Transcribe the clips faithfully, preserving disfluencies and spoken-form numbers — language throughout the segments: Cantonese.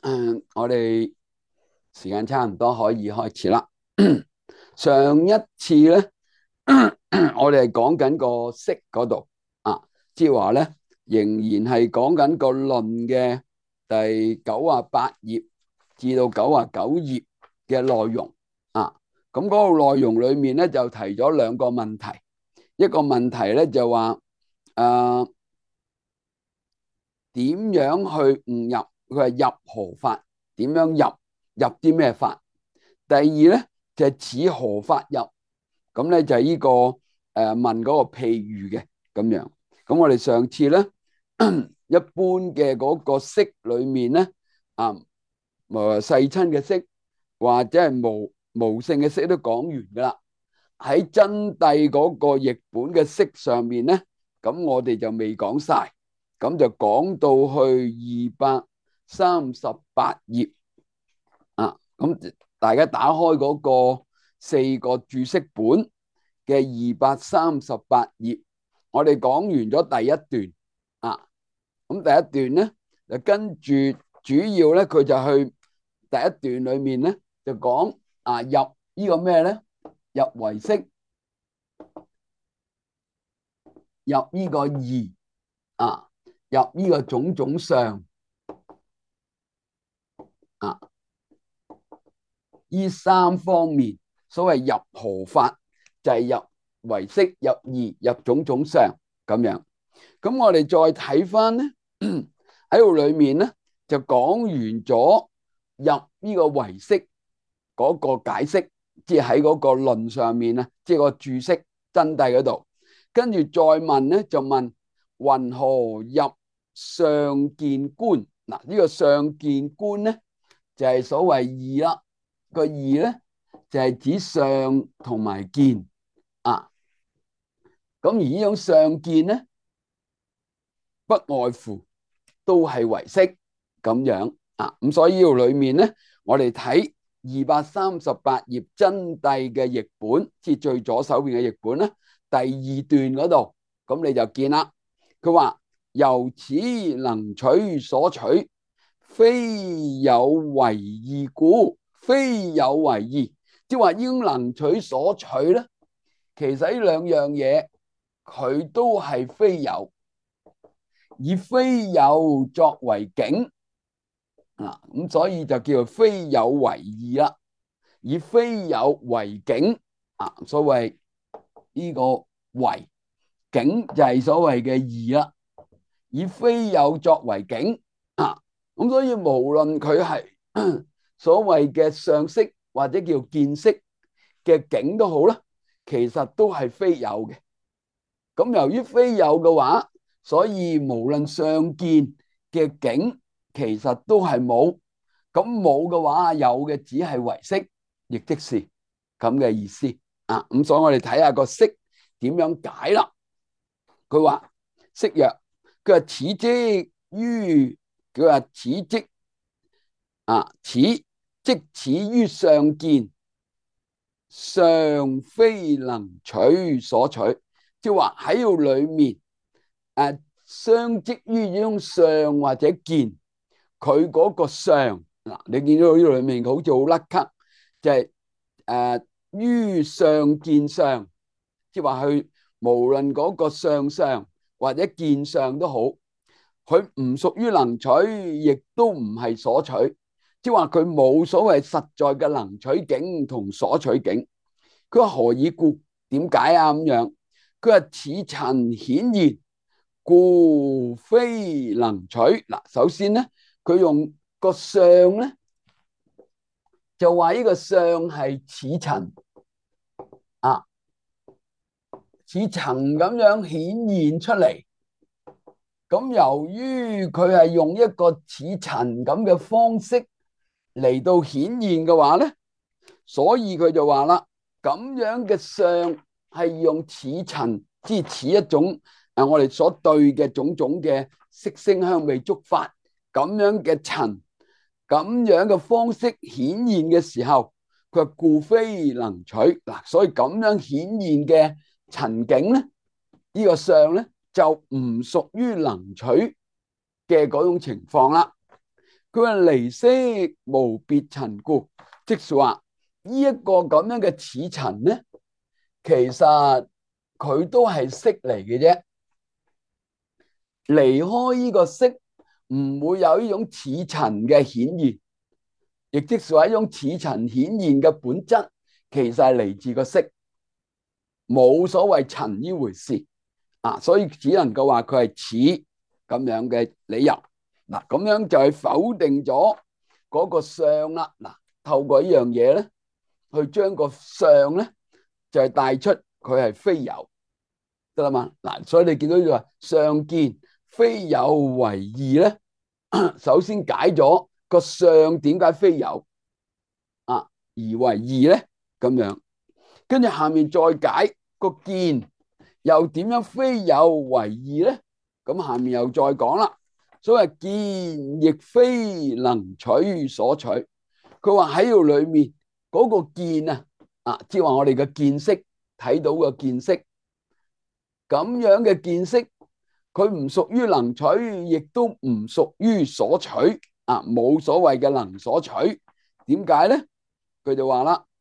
嗯，我哋時間差唔多可以開始啦。上一次咧，我哋係講緊個式嗰度啊，即係話咧，仍然係講緊個論嘅第九啊八頁至到九啊九頁嘅內容啊。咁嗰個內容裏面咧就提咗兩個問題，一個問題咧就話誒點樣去誤入？佢係入何法？點樣入？入啲咩法？第二咧就係似何法入？咁咧就係呢個誒問嗰個譬喻嘅咁樣。咁我哋上次咧一般嘅嗰個式裏面咧啊，誒世親嘅式或者係無無性嘅式都講完噶啦。喺真諦嗰個譯本嘅式上面咧，咁我哋就未講晒，咁就講到去二百三十八頁啊。咁大家打開嗰個四個注釋本嘅二百三十八頁，我哋講完咗第一段啊。咁第一段咧就跟住主要咧，佢就去第一段裏面咧就講啊入呢個咩咧？入唯識，入呢個義啊，入呢個種種相啊，呢三方面，所謂入何法就係入唯識、入義、入種種相咁樣。咁我哋再睇翻咧喺度裏面咧就講完咗入呢個唯識嗰個解釋，即係喺嗰個論上面啊，即係個注釋真諦嗰度。跟住再問咧，就問云何入相見觀？嗱，呢個相見觀咧就係所謂義啦。個義咧就係指相同埋見啊。咁而呢種相見咧，不外乎都係唯識咁樣啊。咁所以呢度裏面咧，我哋睇二百三十八頁真諦嘅譯本，即係最左手邊嘅譯本咧，第二段嗰度，咁你就見啦。佢話由此能取所取，非有為義故，非有為義，即係話呢種能取所取咧，其實呢兩樣嘢佢都係非有，以非有作為境啊，咁所以就叫做非有為義啦。以非有為境啊，所謂呢個為境就係所謂嘅義啦。以非有作為境啊，咁所以無論佢係所謂嘅相識或者叫見識嘅境都好啦，其實都係非有嘅。咁由於非有嘅話，所以無論相見嘅境其實都係冇。咁冇嘅話，有嘅只係唯識，亦即是咁嘅意思啊。咁所以我哋睇下個式點樣解啦。佢話式曰，佢話此即於，佢話此即啊，此即此於相見，相非能取所取，即係話喺度裏面誒，相即於呢種相或者見，佢嗰個相嗱，你見到呢度裏面好似好甩咳，就係誒於相見相，即係話佢無論嗰個相相或者見相都好，佢唔屬於能取，亦都唔係所取，即係話佢冇所謂實在嘅能取境同所取境。佢話何以故？點解啊？咁樣佢話此塵顯現，故非能取。嗱，首先咧，佢用個相咧，就話呢個相係似塵啊，似塵咁樣顯現出嚟。咁由於佢係用一個似塵咁嘅方式嚟到顯現嘅話咧，所以佢就話啦，咁樣嘅相係用似塵，即係似一種誒我哋所對嘅種種嘅色聲香味觸法咁樣嘅塵，咁樣嘅方式顯現嘅時候，佢話故非能取。嗱，所以咁樣顯現嘅塵境咧，呢個相咧就唔屬於能取嘅嗰種情況啦。 佢話離色無別塵故，即是話呢一個咁樣嘅似塵咧，其實佢都係色嚟嘅啫。離開呢個色，唔會有呢種似塵嘅顯現，亦即是話一種似塵顯現嘅本質，其實係嚟自個色，冇所謂塵呢回事啊，所以只能夠話佢係似咁樣嘅理由。嗱，咁樣就係否定咗嗰個相啦。嗱，透過呢樣嘢咧，去將個相咧就係帶出佢係非有，得啦嘛。嗱，所以你見到就話相見非有為義咧，首先解咗個相點解非有啊而為義咧，咁樣，跟住下面再解個見又點樣非有為義咧，咁下面又再講啦。所謂見亦非能取所取，佢話喺度裏面嗰個見啊，啊，即係話我哋嘅見識睇到嘅見識，咁樣嘅見識，佢唔屬於能取，亦都唔屬於所取啊，冇所謂嘅能所取。點解咧？佢就話啦，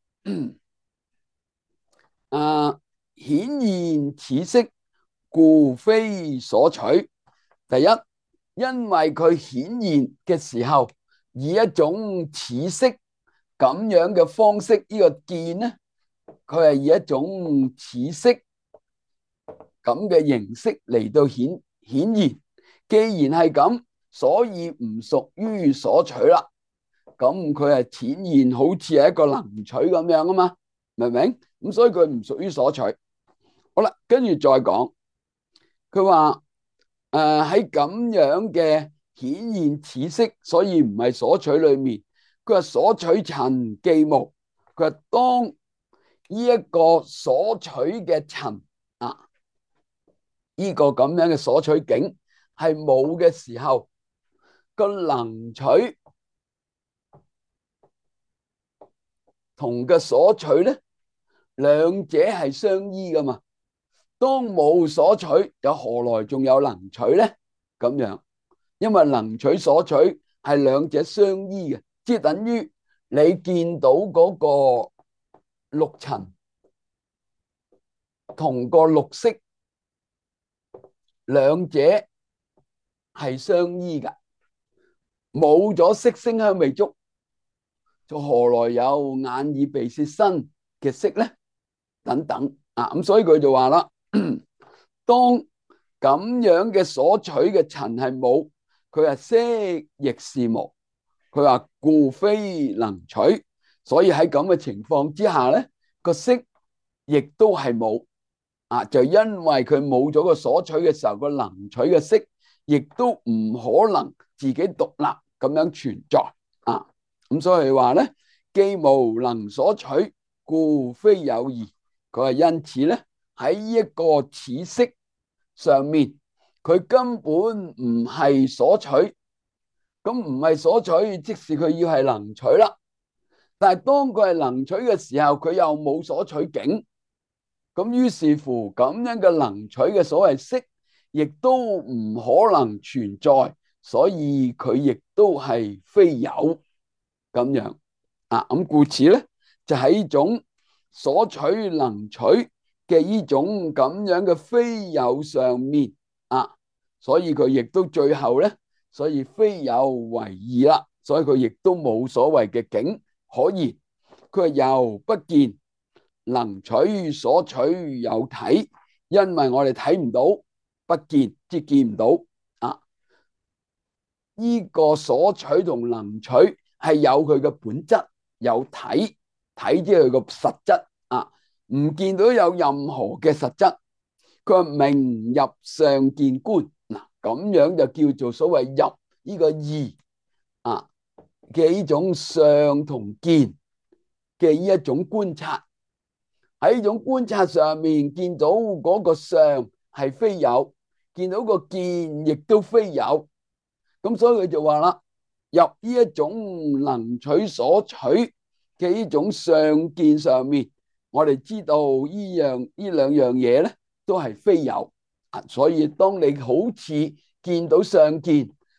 啊，顯現此色，故非所取。第一，因為佢顯現嘅時候，以一種似色咁樣嘅方式，呢個見咧，佢係以一種似色咁嘅形式嚟到顯顯現。既然係咁，所以唔屬於所取啦。咁佢係顯現，好似係一個能取咁樣啊嘛，明唔明？咁所以佢唔屬於所取。好啦，跟住再講，佢話誒喺咁樣嘅顯現此色，所以唔係所取裏面。佢話所取塵既無，佢話當呢一個所取嘅塵啊，呢個咁樣嘅所取境係冇嘅時候，個能取同嘅所取咧，兩者係相依噶嘛。當冇所取，又何來仲有能取咧？咁樣，因為能取所取係兩者相依嘅，即係等於你見到嗰個綠塵同個綠色，兩者係相依噶。冇咗色聲香味觸，就何來有眼耳鼻舌身嘅色咧？等等啊，咁所以佢就話啦。當咁樣嘅所取嘅塵係冇，佢話色亦是無，佢話故非能取，所以喺咁嘅情況之下咧，個色亦都係冇啊，就因為佢冇咗個所取嘅時候，個能取嘅色亦都唔可能自己獨立咁樣存在啊，咁所以話咧，既無能所取，故非有義。佢話因此咧，喺呢一個此色上面，佢根本唔係所取，咁唔係所取，即使佢要係能取啦。但係當佢係能取嘅時候，佢又冇所取境，咁於是乎咁樣嘅能取嘅所謂色，亦都唔可能存在，所以佢亦都係非有咁樣啊。咁故此咧，就喺呢種所取能取嘅呢種咁樣嘅非有上面啊，所以佢亦都最後咧，所以非有為義啦，所以佢亦都冇所謂嘅境可言。佢話又不見能取所取有體，因為我哋睇唔到，不見即係見唔到啊。呢個所取同能取係有佢嘅本質，有體，體即係佢個實質啊。唔見到有任何嘅實質，佢話明入相見觀嗱，咁樣就叫做所謂入呢個義啊嘅呢種相同見嘅呢一種觀察，喺呢種觀察上面見到嗰個相係非有，見到個見亦都非有，咁所以佢就話啦，入呢一種能取所取嘅呢種相見上面。我哋知道呢樣呢兩樣嘢咧，都係非有啊。所以當你好似見到相見，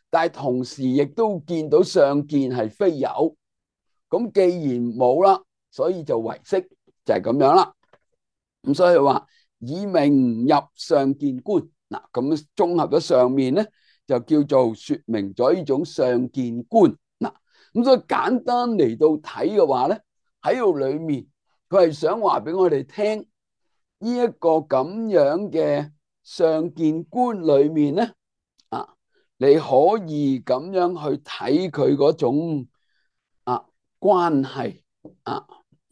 但係同時亦都見到相見係非有。咁既然冇啦，所以就唯識，就係咁樣啦。咁所以話以明入相見觀，嗱，咁綜合咗上面咧，就叫做說明咗呢種相見觀。嗱，咁所以簡單嚟到睇嘅話咧，喺度裏面佢係想話俾我哋聽，呢一個咁樣嘅相見觀裏面咧，啊，你可以咁樣去睇佢嗰種啊關係啊。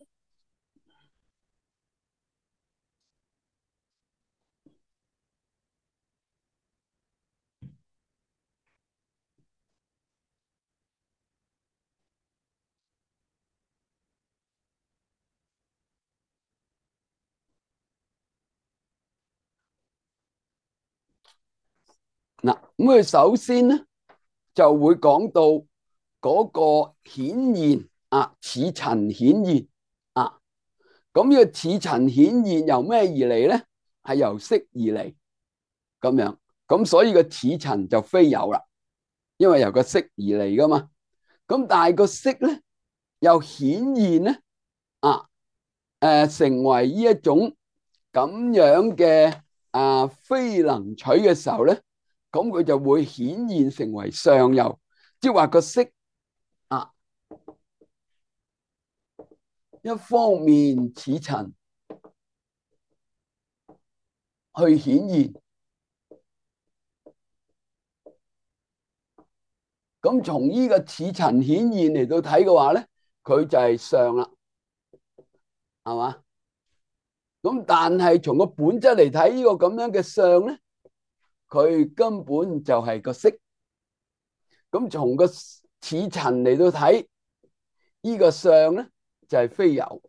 嗱，咁佢首先咧就會講到嗰個顯現啊，似塵顯現啊。咁呢個似塵顯現由咩而嚟咧？係由色而嚟咁樣。咁所以個似塵就非有啦，因為由個色而嚟噶嘛。咁但係個色咧又顯現咧啊，誒、呃、成為呢一種咁樣嘅啊非能取嘅時候咧，咁佢就會顯現成為相有，即係話個色啊，一方面似塵去顯現，咁從呢個似塵顯現嚟到睇嘅話咧，佢就係相啦，係嘛？咁但係從個本質嚟睇，呢個咁樣嘅相咧，佢根本就係個色。咁從個似塵嚟到睇，呢個相咧就係非有，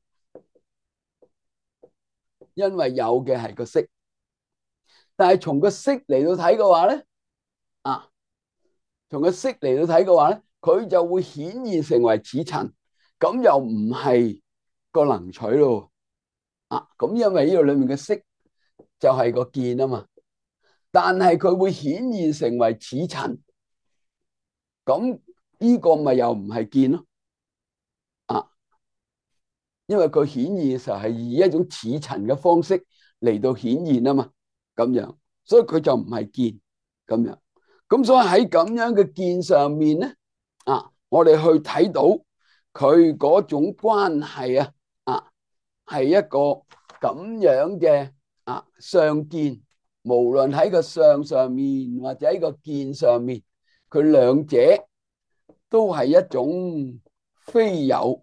因為有嘅係個色。但係從個色嚟到睇嘅話咧，啊，從個色嚟到睇嘅話咧，佢就會顯現成為似塵，咁又唔係個能取咯。啊，咁因為呢度裏面嘅色就係個見啊嘛，但係佢會顯現成為似塵，咁呢個咪又唔係見咯。啊，因為佢顯現嘅時候係以一種似塵嘅方式嚟到顯現啊嘛，咁樣，所以佢就唔係見咁樣。咁所以喺咁樣嘅見上面咧，啊，我哋去睇到佢嗰種關係啊，啊，係一個咁樣嘅啊相見，無論喺個相上面或者喺個見上面，佢兩者都係一種非有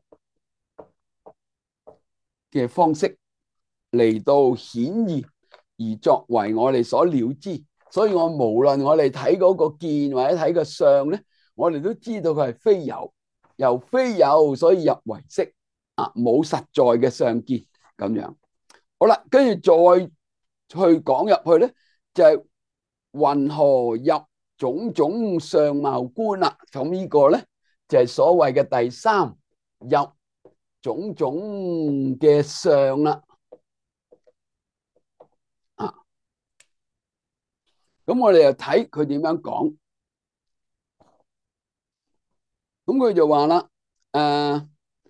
嘅方式嚟到顯現，而作為我哋所了知。所以我無論我哋睇嗰個見或者睇個相咧，我哋都知道佢係非有，由非有所以入唯識啊，冇實在嘅相見咁樣。好啦，跟住再去講入去咧，就係云何入種種相貌觀啦。咁呢個咧就係所謂嘅第三入種種嘅相啦。啊，咁我哋又睇佢點樣講。咁佢就話啦，誒，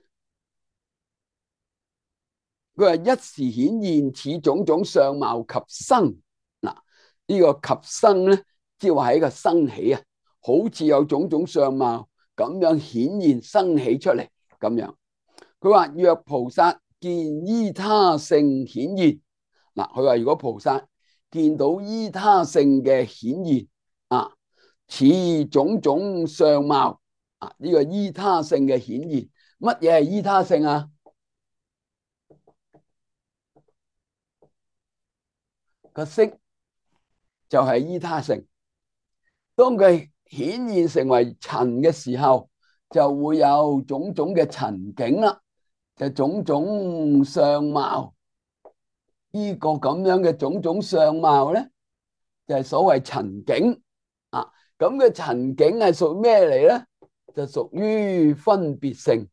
佢話一時顯現此種種相貌及生。嗱，呢個及生咧，即係話係一個生起啊，好似有種種相貌咁樣顯現生起出嚟咁樣。佢話若菩薩見依他性顯現，嗱，佢話如果菩薩見到依他性嘅顯現啊，此種種相貌啊，呢個依他性嘅顯現，乜嘢係依他性啊？個色就係依他性。當佢顯現成為塵嘅時候，就會有種種嘅塵境啦，就種種相貌。呢個咁樣嘅種種相貌咧，就係所謂塵境啊。咁嘅塵境係屬咩嚟咧？就屬於分別性。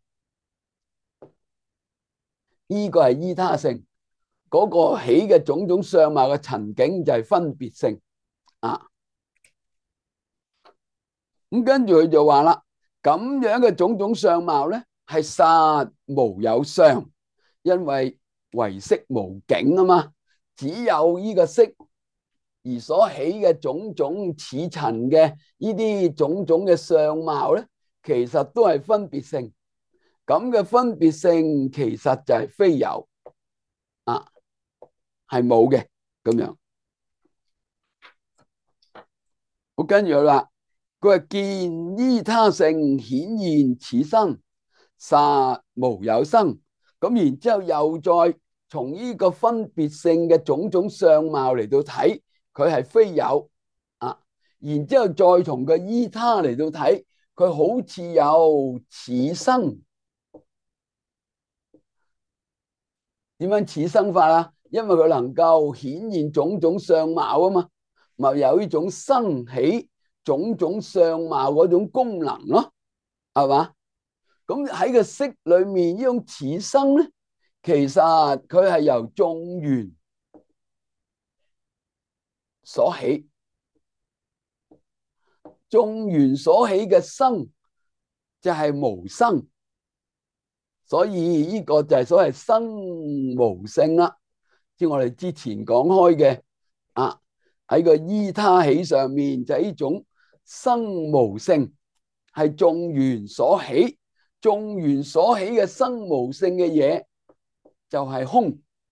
呢個係依他性，嗰個起嘅種種相貌嘅塵境就係分別性啊。 咁跟住佢就話啦，咁樣嘅種種相貌咧，係實無有相，因為唯識無境啊嘛，只有呢個識而所起嘅種種似塵嘅呢啲種種嘅相貌咧，其實都係分別性。咁嘅分別性其實就係非有啊，係冇嘅咁樣。好，跟住啦，佢話見依他性顯現此生，實無有生。咁然之後又再從呢個分別性嘅種種相貌嚟到睇，佢係非有啊。然之後再從個依他嚟到睇，佢好似有此生。點樣此生法啊？因為佢能夠顯現種種相貌啊嘛，咪有呢種生起種種相貌嗰種功能咯，係嘛？咁喺個色裏面呢種此生咧，其實佢係由眾緣所起，眾緣所起嘅生就係無生，所以呢個就係所謂生無性啦。即係我哋之前講開嘅啊，喺個依他起上面就係呢種生無性，係眾緣所起，眾緣所起嘅生無性嘅嘢就係空。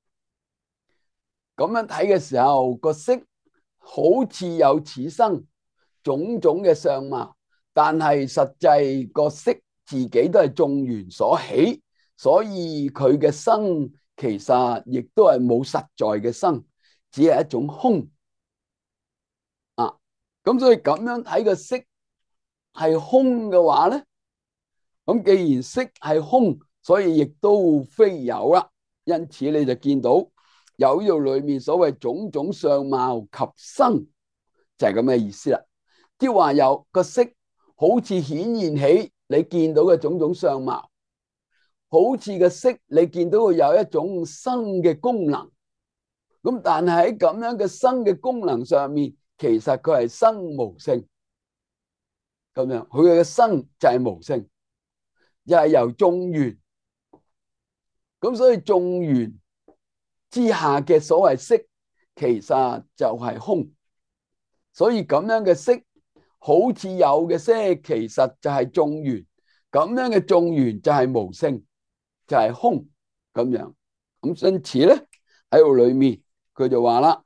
咁樣睇嘅時候，個色好似有此生種種嘅相貌，但係實際個色自己都係眾緣所起，所以佢嘅生其實亦都係冇實在嘅生，只係一種空啊。咁所以咁樣睇個色係空嘅話咧，咁既然色係空，所以亦都非有啦。因此你就見到有呢度裏面所謂種種相貌及生，就係咁嘅意思啦。即係話有個色好似顯現起你見到嘅種種相貌，好似個色你見到佢有一種生嘅功能，咁但係喺咁樣嘅生嘅功能上面，其實佢係生無性咁樣，佢嘅生就係無性，又係由眾緣，咁所以眾緣之下嘅所謂色，其實就係空。所以咁樣嘅色好似有嘅色，其實就係眾緣，咁樣嘅眾緣就係無性，就係空咁樣。咁因此咧喺度裏面佢就話啦，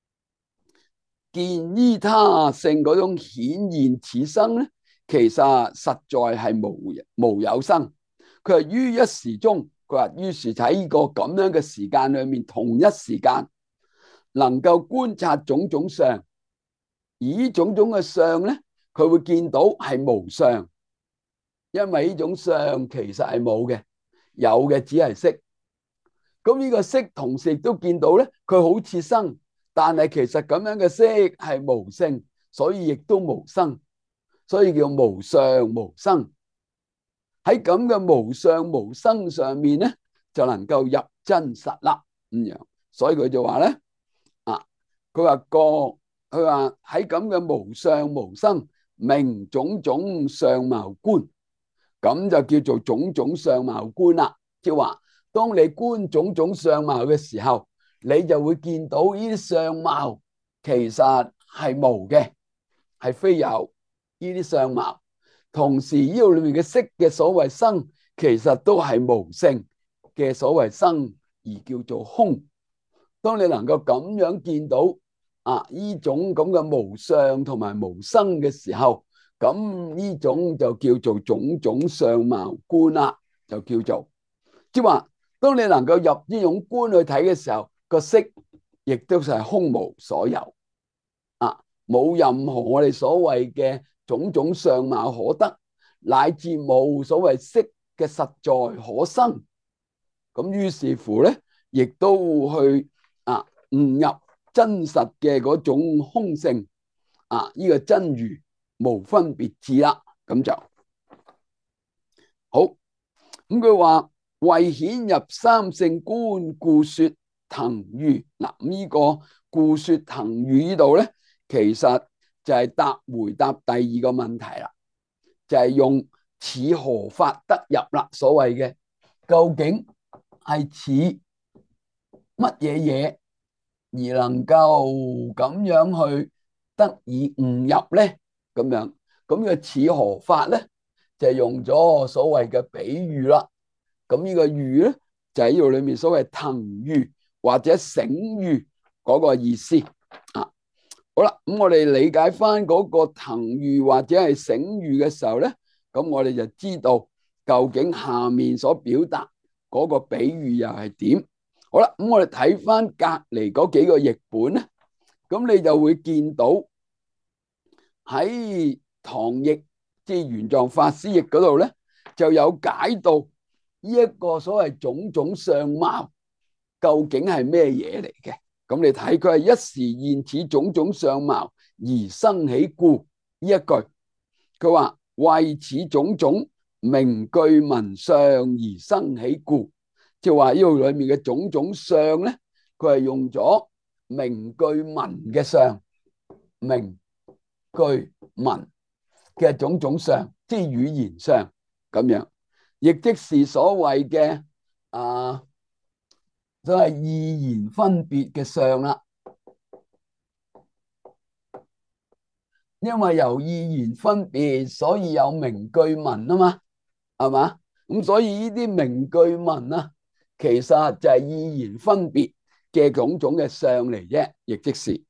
見依他性嗰種顯現此生咧，其實實在係無無有生。佢係於一時中，佢話於是喺呢個咁樣嘅時間裏面，同一時間能夠觀察種種相，而呢種種嘅相咧，佢會見到係無相，因為呢種相其實係冇嘅，有嘅只係色。咁呢個色同時亦都見到咧，佢好似生，但係其實咁樣嘅色係無性，所以亦都無生，所以叫無相無生。喺咁嘅無相無生上面咧，就能夠入真實啦咁樣。所以佢就話咧，啊，佢話個佢話喺咁嘅無相無生，名種種相貌觀，咁就叫做種種相貌觀啦。即係話，當你觀種種相貌嘅時候，你就會見到呢啲相貌其實係無嘅，係非有呢啲相貌。同時呢度裏面嘅色嘅所謂生，其實都係無性嘅所謂生，而叫做空。當你能夠咁樣見到啊呢種咁嘅無相同埋無生嘅時候，咁呢種就叫做種種相貌觀啦，就叫做即係話，當你能夠入呢種觀去睇嘅時候，個色亦都係空無所有啊，冇任何我哋所謂嘅種種相貌可得，乃至冇所謂色嘅實在可生。咁於是乎咧，亦都去啊悟入真實嘅嗰種空性啊，呢、這個真如無分別智啦。咁就好。咁佢話為顯入三性觀，故說騰喻。嗱，呢個故說騰喻呢度咧，其實就係答回答第二個問題啦。 就係用似何法得入啦。所謂嘅究竟係似乜嘢嘢而能夠咁樣去得以悟入咧？咁樣咁嘅似何法咧，就係用咗所謂嘅比喻啦。咁呢個喻咧就喺呢度裏面所謂騰喻或者醒喻嗰個意思啊。好啦，咁我哋理解翻嗰個騰喻或者係醒喻嘅時候咧，咁我哋就知道究竟下面所表達嗰個比喻又係點。好啦，咁我哋睇翻隔籬嗰幾個譯本咧，咁你就會見到喺唐譯即係玄奘法師譯嗰度咧，就有解到呢一個所謂種種相貌究竟係咩嘢嚟嘅。咁你睇佢係一時現此種種相貌而生起故呢一句，佢話為此種種名句文相而生起故，即係話呢度裏面嘅種種相咧，佢係用咗名句文嘅相，名句文嘅種種相，即係語言相咁樣，亦即是所謂嘅啊。都係意言分別嘅相啦，因為由意言分別，所以有名句文啊嘛，係嘛？咁所以呢啲名句文啊，其實就係意言分別嘅種種嘅相嚟啫，亦即是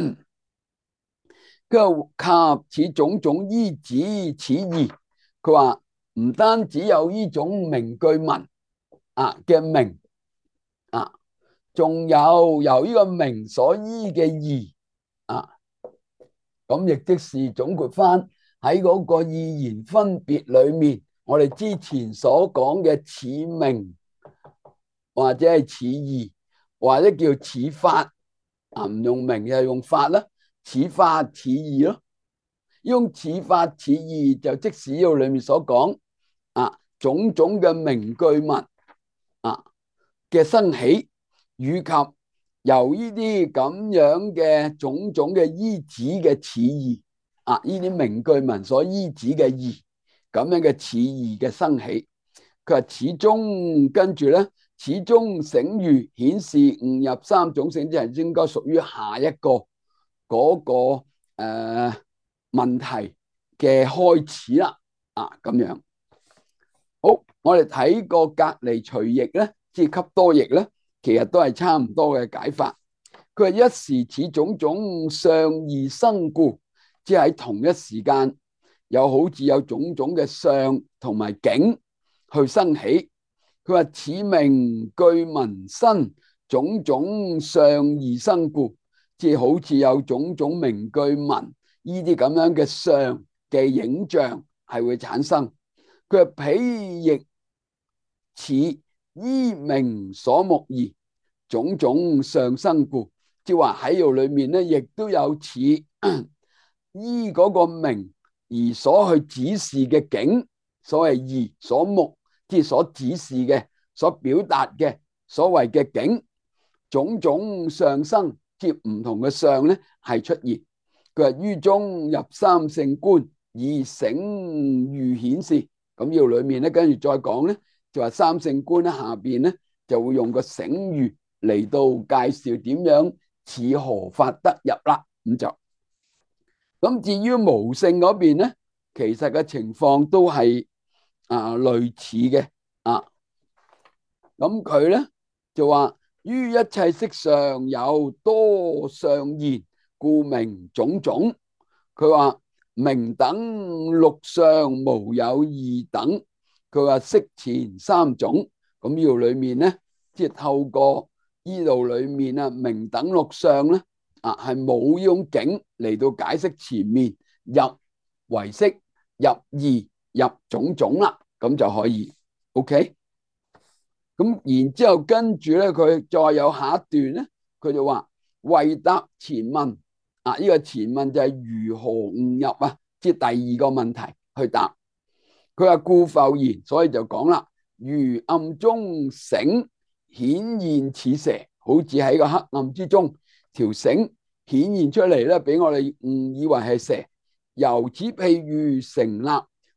佢話及此種種依止此義，佢話唔單止有呢種名句文啊嘅名啊。仲有由呢個名所依嘅義啊，咁亦即是總括翻喺嗰個意言分別裏面，我哋之前所講嘅似名或者係似義或者叫似法啊，唔用名就用法啦，似法似義咯。用似法似義就即使呢度裏面所講啊，種種嘅名句文啊嘅生起。以及由呢啲咁樣嘅種種嘅依止嘅似義啊，呢啲名句文所依止嘅義，咁樣嘅似義嘅生起，佢話始終跟住咧，始終醒喻顯示悟入三種性，即係應該屬於下一個嗰、那個誒、呃、問題嘅開始啦。啊，咁樣好，我哋睇個隔離隨譯咧，即係笈多譯咧。其實都係差唔多嘅解法。佢話一時此種種相而生故，即係喺同一時間有好似有種種嘅相同埋景去生起。佢話此名句文身種種相而生故，即係好似有種種名句文呢啲咁樣嘅相嘅影像係會產生。佢話彼亦似依名所目而種種相生故，即係話喺度裏面咧，亦都有似依嗰個名而所去指示嘅景，所謂義所目，即係所指示嘅、所表達嘅所謂嘅景，種種相生，即係唔同嘅相咧係出現。佢話於中入三性觀，以醒喻顯示。咁呢度裏面咧，跟住再講咧。就話三性觀咧，下邊咧就會用個醒喻嚟到介紹點樣似何法得入啦。咁就咁至於無性嗰邊咧，其實嘅情況都係啊類似嘅啊。咁佢咧就話於一切色上有多相現，故名種種。佢話名等六相無有二等。佢話色前三種，咁呢度裏面咧，即係透過呢度裏面啊，名等六相咧，啊係冇呢種景嚟到解釋前面入唯識、入義、入種種啦，咁就可以 OK。咁然之後跟住咧，佢再有下一段咧，佢就話為答前問啊，呢、這個前問就係如何悟入啊，即係第二個問題去答。佢話故復言，所以就講啦，如暗中繩顯現似蛇，好似喺個黑暗之中條繩顯現出嚟咧，俾我哋誤以為係蛇。由此譬喻成立，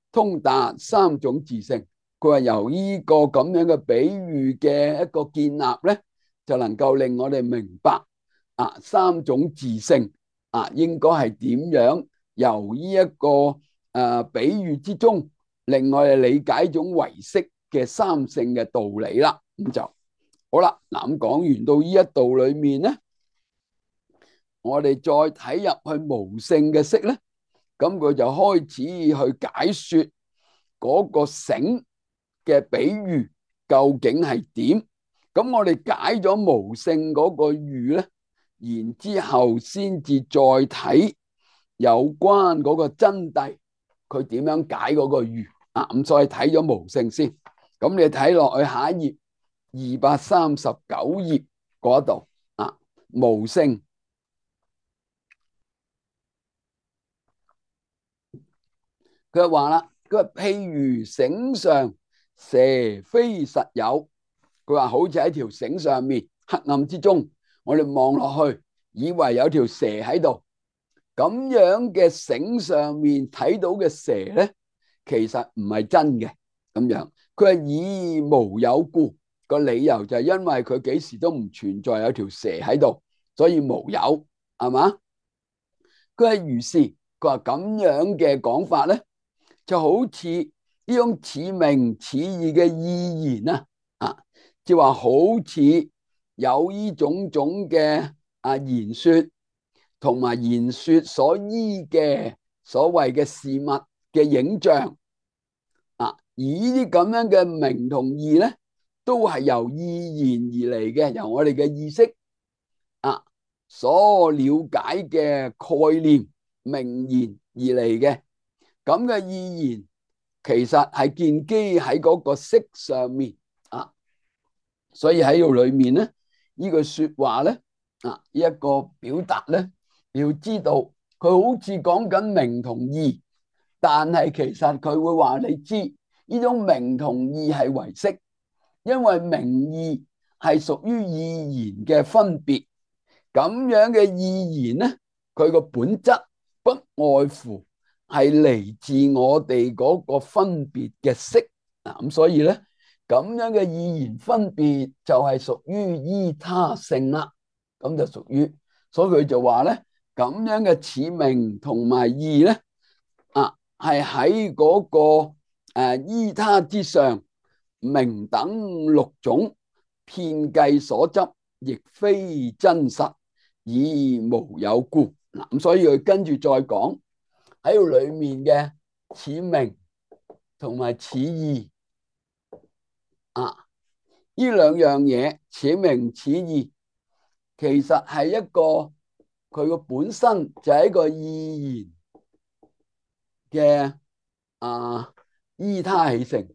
通達三種自性。佢話由呢個咁樣嘅比喻嘅一個建立咧，就能夠令我哋明白啊三種自性啊應該係點樣由呢一個誒比喻之中，令我哋理解種唯識嘅三性嘅道理啦。咁就好啦。嗱，咁講完到呢一度裏面咧，我哋再睇入去無性嘅識咧，咁佢就開始去解說嗰個繩嘅比喻究竟係點。咁我哋解咗無性嗰個喻咧，然之後先至再睇有關嗰個真諦，佢點樣解嗰個喻啊？咁所以睇咗無性先。咁你睇落去下一頁二百三十九頁嗰度啊，無性。佢話啦，佢話譬如繩上蛇非實有。佢話好似喺條繩上面，黑暗之中，我哋望落去，以為有條蛇喺度。咁樣嘅繩上面睇到嘅蛇咧，其實唔係真嘅。咁樣，佢係以無有故，個理由就係因為佢幾時都唔存在有條蛇喺度，所以無有，係嘛？佢係如是，佢話咁樣嘅講法咧，就好似呢種似名似義嘅意言啊，啊，即係話好似有呢種種嘅啊言說，同埋言說所依嘅所謂嘅事物嘅影像啊，而呢啲咁樣嘅名同義咧，都係由意言而嚟嘅，由我哋嘅意識啊所了解嘅概念名言而嚟嘅。咁嘅意言其實係建基喺嗰個識上面啊，所以喺度裏面咧，呢句說話咧啊，呢一個表達咧，你要知道佢好似講緊名同義，但係其實佢會話你知呢種名同義係唯識，因為名義係屬於意言嘅分別。咁樣嘅意言咧，佢個本質不外乎係嚟自我哋嗰個分別嘅識啊，咁所以咧，咁樣嘅意言分別就係屬於依他性啦，咁就屬於，所以佢就話咧，咁樣嘅似名同埋義咧，啊係喺嗰個誒依他之上，名等六種遍計所執，亦非真實，以無有故。嗱，咁所以佢跟住再講喺度裏面嘅似名同埋似義啊，呢兩樣嘢似名似義，其實係一個佢個本身就係一個意言嘅啊依他起性。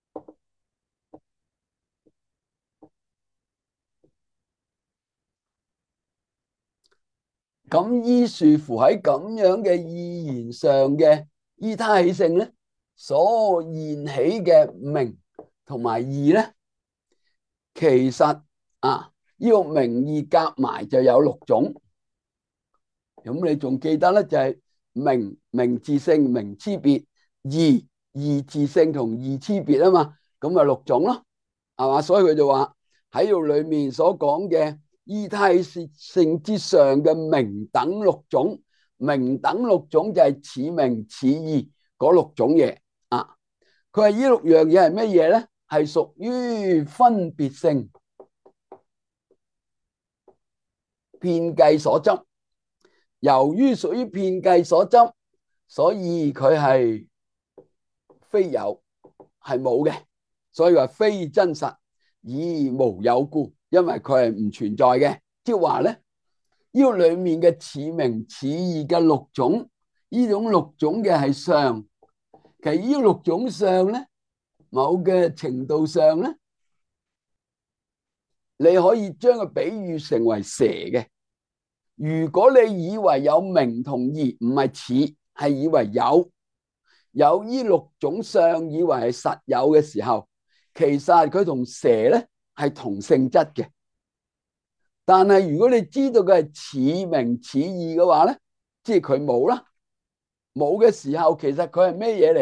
咁依樹乎喺咁樣嘅意言上嘅依他起性咧，所現起嘅名同埋義咧，其實啊呢個名義夾埋就有六種。咁你仲記得咧？就係名名自性、名差別；義義自性同義差別啊嘛。咁咪六種咯，係嘛？所以佢就話喺度裏面所講嘅依他性之上嘅名等六種，名等六種就係似名似義嗰六種嘢啊。佢話呢六樣嘢係乜嘢咧？係屬於分別性遍計所執。由於屬於遍計所執，所以佢係非有，係冇嘅，所以話非真實，以無有故，因為佢係唔存在嘅。即係話咧，呢個裏面嘅似名似義嘅六種，呢種六種嘅係相，其實呢六種相咧，某嘅程度上咧，你可以將佢比喻成為蛇嘅。如果你以為有名同義，唔係似，係以為有有呢六種相，以為係實有嘅時候，其實佢同蛇咧係同性質嘅。但係如果你知道佢係似名似義嘅話咧，即係佢冇啦。冇嘅時候，其實佢係咩嘢嚟咧？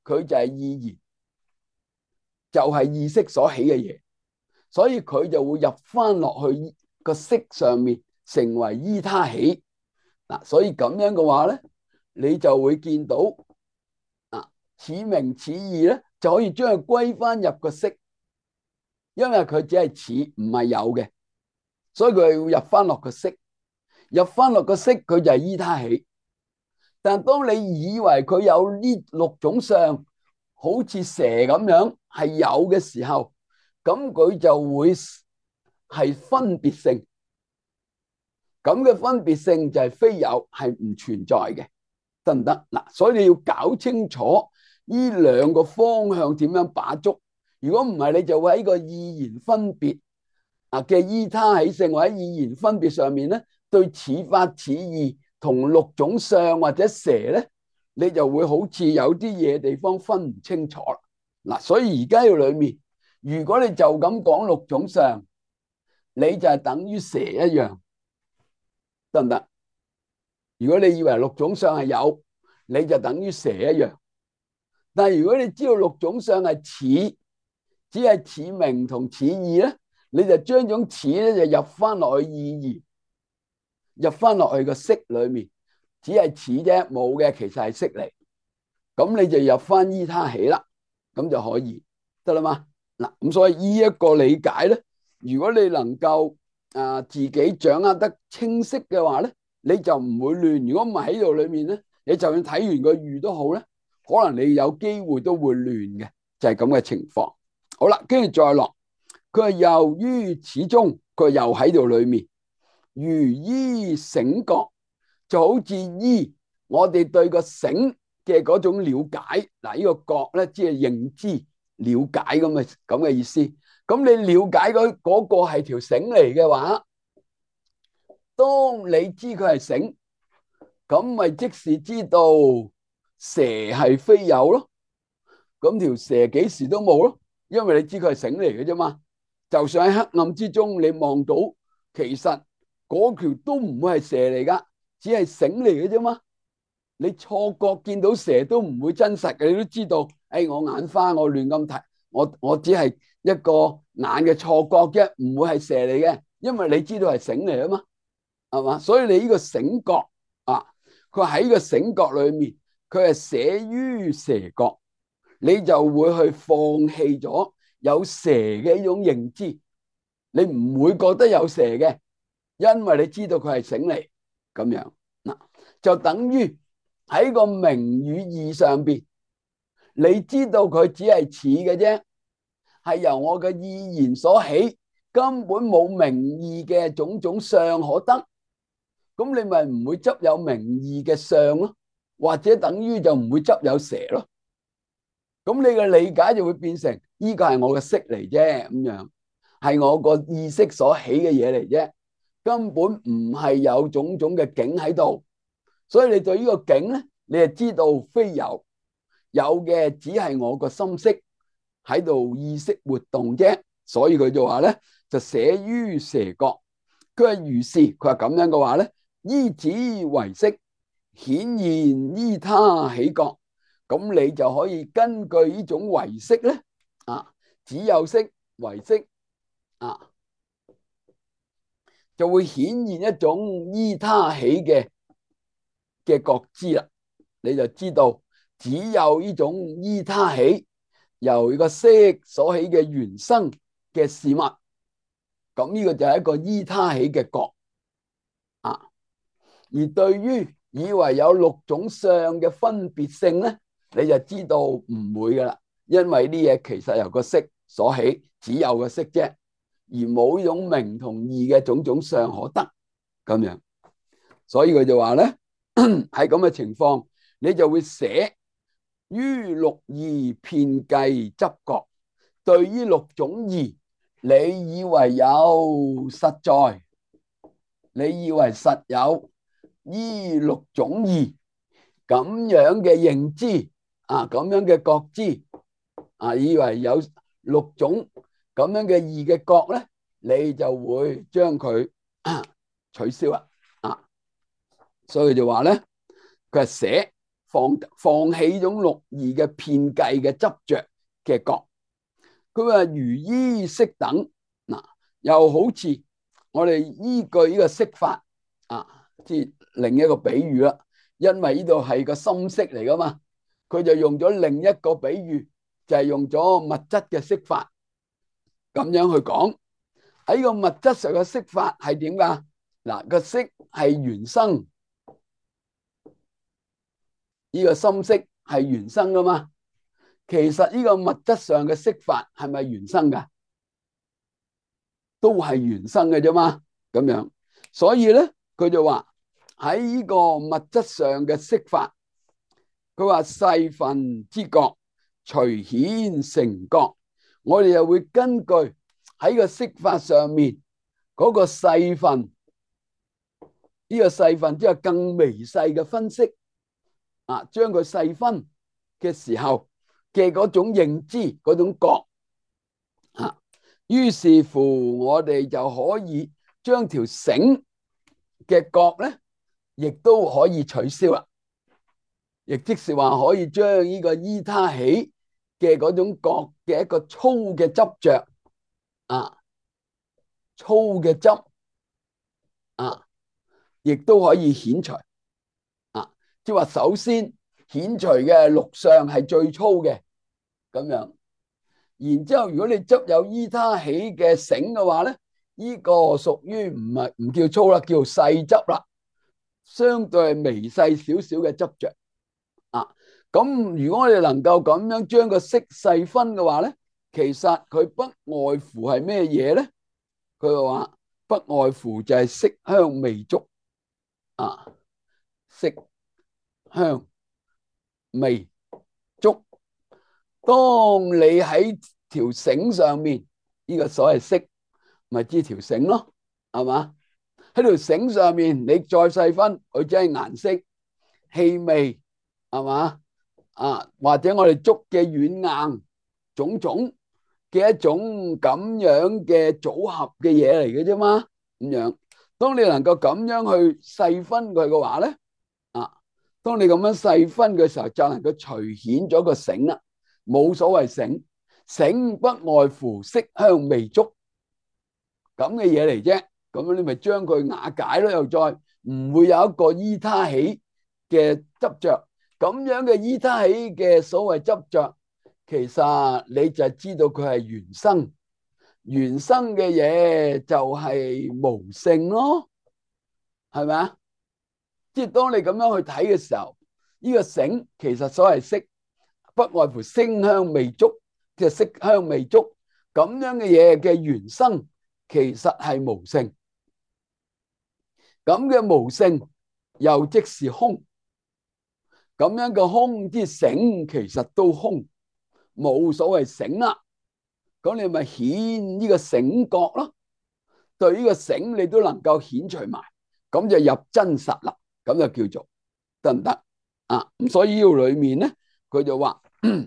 佢就係意言，就係意識所起嘅嘢，所以佢就會入翻落去個識上面，成為依他起嗱。所以咁樣嘅話咧，你就會見到啊，此名此義咧，就可以將佢歸翻入個識，因為佢只係似唔係有嘅，所以佢要入翻落個識，入翻落個識，佢就係依他起。但當你以為佢有呢六種相，好似蛇咁樣係有嘅時候，咁佢就會係分別性，咁嘅分別性就係非有，係唔存在嘅，得唔得？嗱，所以你要搞清楚呢兩個方向點樣把捉。如果唔係，你就會喺個意言分別啊嘅依他起性或者意言分別上面咧，對此法此義同六種相或者蛇咧，你就會好似有啲嘢地方分唔清楚啦。嗱，所以而家要裏面，如果你就咁講六種相，你就係等於蛇一樣，得唔得？如果你以為六種相係有，你就等於蛇一樣。但係如果你知道六種相係似，只係似名同似義咧，你就將種似咧就入翻落去意義，入翻落去個識裏面，只係似啫，冇嘅，其實係識嚟。咁你就入翻依他起啦，咁就可以得啦嘛。嗱，咁所以呢一個理解咧，如果你能夠啊、呃、自己掌握得清晰嘅話咧，你就唔會亂。如果唔係喺度裏面咧，你就算睇完個喻都好咧，可能你有機會都會亂嘅，就係咁嘅情況。好啦，跟住再落，佢係由於此中，佢又喺度裏面，如依醒覺，就好似依我哋對個醒嘅嗰種了解。嗱，呢個覺咧，即係認知、了解咁嘅咁嘅意思。咁你了解嗰嗰個係條繩嚟嘅話，當你知佢係繩，咁咪即是知道蛇係非有咯。咁條蛇幾時都冇咯，因為你知佢係繩嚟嘅啫嘛。就算喺黑暗之中，你望到其實嗰條都唔會係蛇嚟噶，只係繩嚟嘅啫嘛。你錯覺見到蛇都唔會真實嘅，你都知道。誒，我眼花，我亂咁睇，我我只係一個眼嘅錯覺啫，唔會係蛇嚟嘅，因為你知道係繩嚟啊嘛，係嘛？所以你呢個醒覺啊，佢喺個醒覺裏面，佢係寫於蛇覺，你就會去放棄咗有蛇嘅一種認知，你唔會覺得有蛇嘅，因為你知道佢係繩嚟咁樣嗱，就等於喺個名與義上邊，你知道佢只係似嘅啫，係由我嘅意言所起，根本冇名義嘅種種相可得，咁你咪唔會執有名義嘅相咯，或者等於就唔會執有蛇咯。咁你嘅理解就會變成呢個係我嘅識嚟啫，咁樣係我個意識所起嘅嘢嚟啫，根本唔係有種種嘅境喺度。所以你對呢個境咧，你就知道非有，有嘅只係我個心識喺度意識活動啫。所以佢就話咧，就寫於蛇覺。佢係如是，佢話咁樣嘅話咧，依止為識，顯現依他起覺。咁你就可以根據呢種唯識咧，啊，只有識唯識啊，就會顯現一種依他起嘅嘅覺知啦。你就知道只有呢種依他起，由個識所起嘅原生嘅事物，咁呢個就係一個依他起嘅覺啊。而對於以為有六種相嘅分別性咧，你就知道唔會噶啦，因為呢嘢其實由個識所起，只有個識啫，而冇呢種名同義嘅種種相可得咁樣。所以佢就話咧，喺咁嘅情況，你就會寫於六義遍計執覺。對於六種義，你以為有實在，你以為實有依六種義咁樣嘅認知啊，咁樣嘅覺知啊，以為有六種咁樣嘅義嘅覺咧，你就會將佢取消啦啊。所以就話咧，佢係寫放放棄種六義嘅遍計嘅執着嘅覺。佢話如依色等，嗱，又好似我哋依據呢個色法啊，即係另一個比喻啦。因為呢度係個深色嚟噶嘛，佢就用咗另一個比喻，就係用咗物質嘅色法咁樣去講。喺個物質上嘅色法係點噶？嗱，個色係緣生，呢個深色係緣生噶嘛。其實呢個物質上嘅色法係咪緣生噶？都係緣生嘅啫嘛。咁樣，所以咧佢就話喺呢個物質上嘅色法，佢話細分之覺隨顯成覺，我哋又會根據喺個色法上面嗰個細分，呢個細分即係更微細嘅分析啊，將佢細分嘅時候嘅嗰種認知嗰種覺啊，於是乎我哋就可以將條繩嘅覺咧，亦都可以取消啦。亦即是話可以將呢個依他起嘅嗰種覺嘅一個粗嘅執着啊，粗嘅執啊，亦都可以遣除啊。即係話首先遣除嘅六相係最粗嘅咁樣，然之後如果你執有依他起嘅繩嘅話咧，呢個屬於唔係唔叫粗啦，叫細執啦，相對係微細少少嘅執着。啊，咁如果我哋能夠咁樣將個色細分嘅話咧，其實佢不外乎係咩嘢咧？佢話不外乎就係色香味觸啊，色香味觸。當你喺條繩上面，呢個所謂色，咪知條繩咯，係嘛？喺條繩上面，你再細分，佢只係顏色、氣味，係嘛？啊，或者我哋觸嘅軟硬種種嘅一種咁樣嘅組合嘅嘢嚟嘅啫嘛，咁樣。當你能夠咁樣去細分佢嘅話咧，啊，當你咁樣細分嘅時候，就能夠除顯咗個繩啦，冇所謂繩，繩不外乎色香味觸咁嘅嘢嚟啫。咁樣你咪將佢瓦解咯，又再唔會有一個依他起嘅執着。咁樣嘅依他起嘅所謂執着，其實你就知道佢係緣生，緣生嘅嘢就係無性咯，係咪啊？即係當你咁樣去睇嘅時候，呢個繩其實所謂色，不外乎聲香味觸嘅色香味觸咁樣嘅嘢嘅緣生，其實係無性。咁嘅無性又即是空。咁樣嘅空之繩其實都空，冇所謂繩啦。咁你咪顯呢個繩覺咯，對呢個繩你都能夠顯除埋，咁就入真實啦。咁就叫做得唔得啊？咁所以呢度裏面咧，佢就話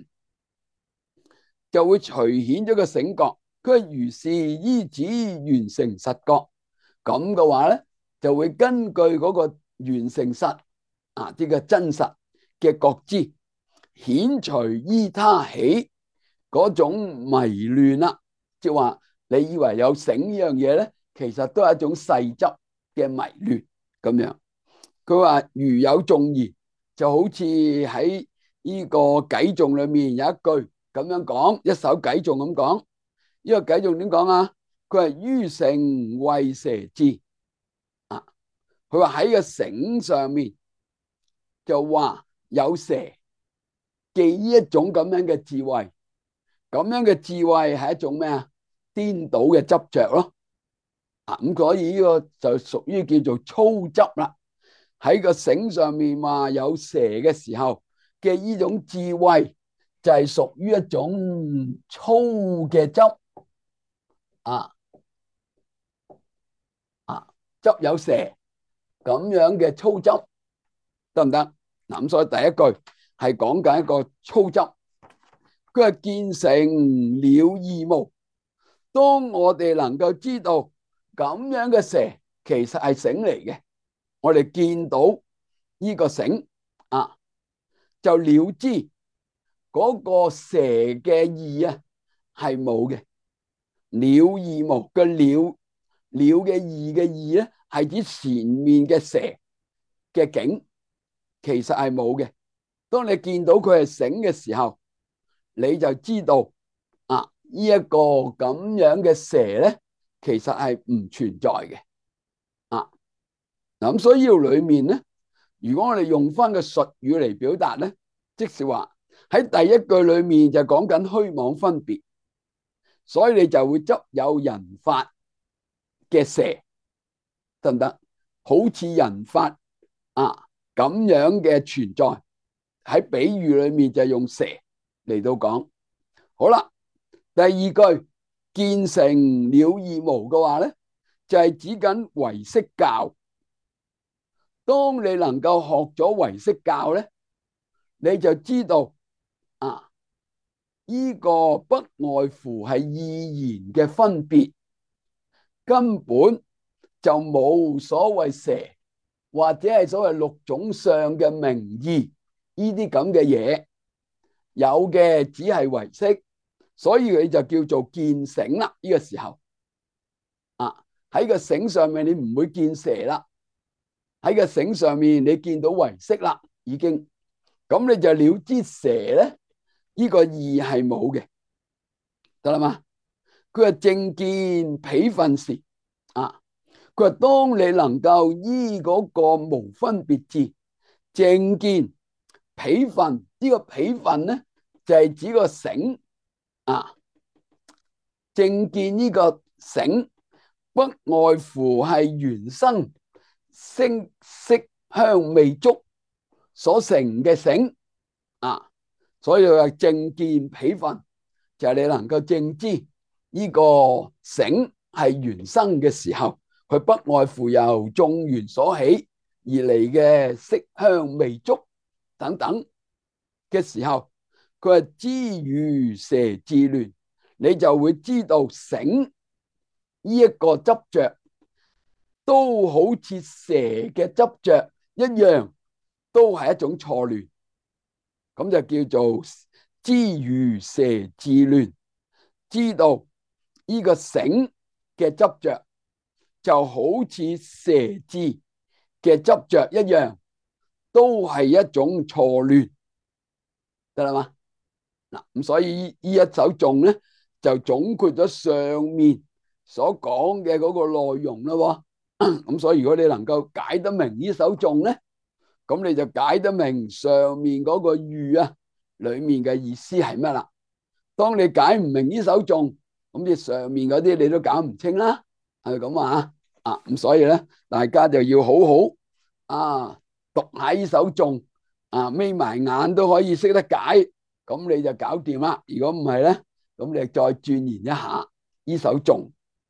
就會除顯咗個繩覺，佢係如是依止緣成實覺。咁嘅話咧，就會根據嗰個緣成實啊，即係真實嘅覺知，遣除依他起嗰種迷亂啦。即係話你以為有繩呢樣嘢咧，其實都係一種細執嘅迷亂咁樣。佢話如有頌言，就好似喺呢個偈頌裏面有一句咁樣講，一首偈頌咁講。呢個偈頌點講啊？佢話於繩謂蛇智啊，佢話喺個繩上面就話有蛇嘅呢一種咁樣嘅智慧，咁樣嘅智慧係一種咩啊？顛倒嘅執着咯。啊，咁所以呢個就屬於叫做粗執啦。喺個繩上面話有蛇嘅時候嘅呢種智慧，就係屬於一種粗嘅執啊啊，執有蛇咁樣嘅粗執得唔得？嗱，咁所以第一句係講緊一個粗執，佢係見成了義無。當我哋能夠知道咁樣嘅蛇其實係繩嚟嘅，我哋見到呢個繩啊， 就了知嗰個蛇嘅義啊係冇嘅。鳥義無嘅鳥，鳥嘅義嘅義咧係指前面嘅蛇嘅景，其實係冇嘅。當你見到佢係醒嘅時候，你就知道啊，呢一個咁樣嘅蛇咧，其實係唔存在嘅。啊，咁所以呢度裏面咧，如果我哋用翻個術語嚟表達咧，即是話喺第一句裏面就講緊虛妄分別，所以你就會執有人法嘅蛇，得唔得？好似人法啊咁樣嘅存在，喺比喻裏面就用蛇嚟到講。好啦，第二句見成了義無嘅話咧，就係指緊唯識教。當你能夠學咗唯識教咧，你就知道啊，呢個不外乎係意言嘅分別，根本就冇所謂蛇或者係所謂六種相嘅名義呢啲咁嘅嘢，有嘅只係唯識，所以佢就叫做見醒啦。呢個時候啊，喺個醒上面你唔會見蛇啦，喺個醒上面你見到唯識啦，已經咁你就了知蛇咧，呢個義係冇嘅，得啦嘛？佢話正見彼分時啊，佢話當你能夠依嗰個無分別智正見彼分，呢個彼分咧就係指個醒啊，正見呢個醒不外乎係緣生聲色香味觸所成嘅醒啊，所以佢話正見彼分就係你能夠正知呢個醒係緣生嘅時候，佢不外乎由眾緣所起而嚟嘅色香味觸等等嘅時候，佢係知如蛇自亂，你就會知道醒呢一個執着都好似蛇嘅執着一樣，都係一種錯亂，咁就叫做知如蛇自亂，知道呢個醒嘅執着就好似蛇智嘅執着一樣，都係一種錯亂，得啦嘛？嗱，咁所以呢一首頌咧就總括咗上面所講嘅嗰個內容啦。咁所以如果你能夠解得明呢首頌咧，咁你就解得明上面嗰個喻啊裏面嘅意思係乜啦？當你解唔明呢首頌，咁你上面嗰啲你都搞唔清啦，係咁啊？啊，咁所以咧，大家就要好好啊讀下呢首頌啊，眯埋眼都可以識得解，咁你就搞掂啦。如果唔係咧，咁你再鑽研一下呢首頌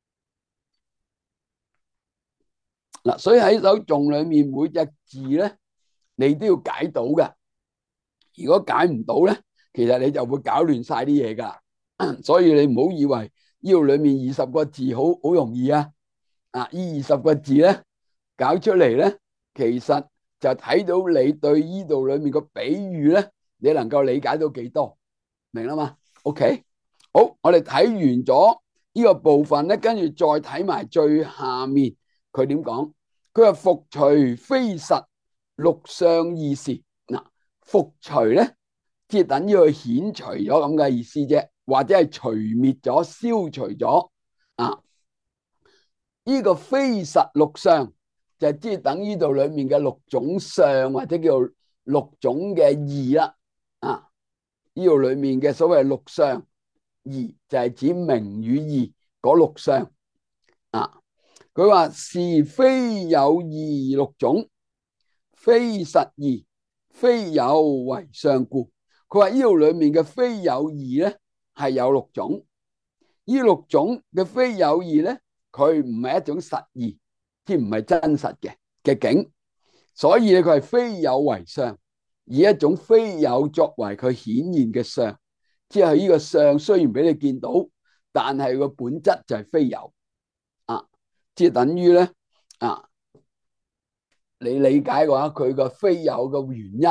嗱。所以喺首頌裏面每隻字咧，你都要解到嘅。如果解唔到咧，其實你就會搞亂晒啲嘢噶。所以你唔好以為呢度裏面二十個字好好容易啊！啊，呢二十個字咧搞出嚟咧，其實就睇到你對呢度裏面個比喻咧，你能夠理解到幾多，明啦嘛 ？OK， 好，我哋睇完咗呢個部分咧，跟住再睇埋最下面佢點講。佢話復除非實六相二時，嗱，復除咧即係等於佢遣除咗咁嘅意思啫，或者係除滅咗、消除咗啊。呢個非實六相就係即係等於度裏面嘅六種相，或者叫六種嘅義啦。啊，呢度裏面嘅所謂六相義就係指名與義嗰六相啊。佢話是非有義六種，非實義，非有為相故。佢話呢度裏面嘅非有義咧係有六種，呢六種嘅非有義咧，佢唔係一種實義，即唔係真實嘅嘅境，所以咧佢係非有為相，以一種非有作為佢顯現嘅相，即係呢個相雖然俾你見到，但係個本質就係非有啊，即係等於咧啊，你理解嘅話，佢個非有嘅原因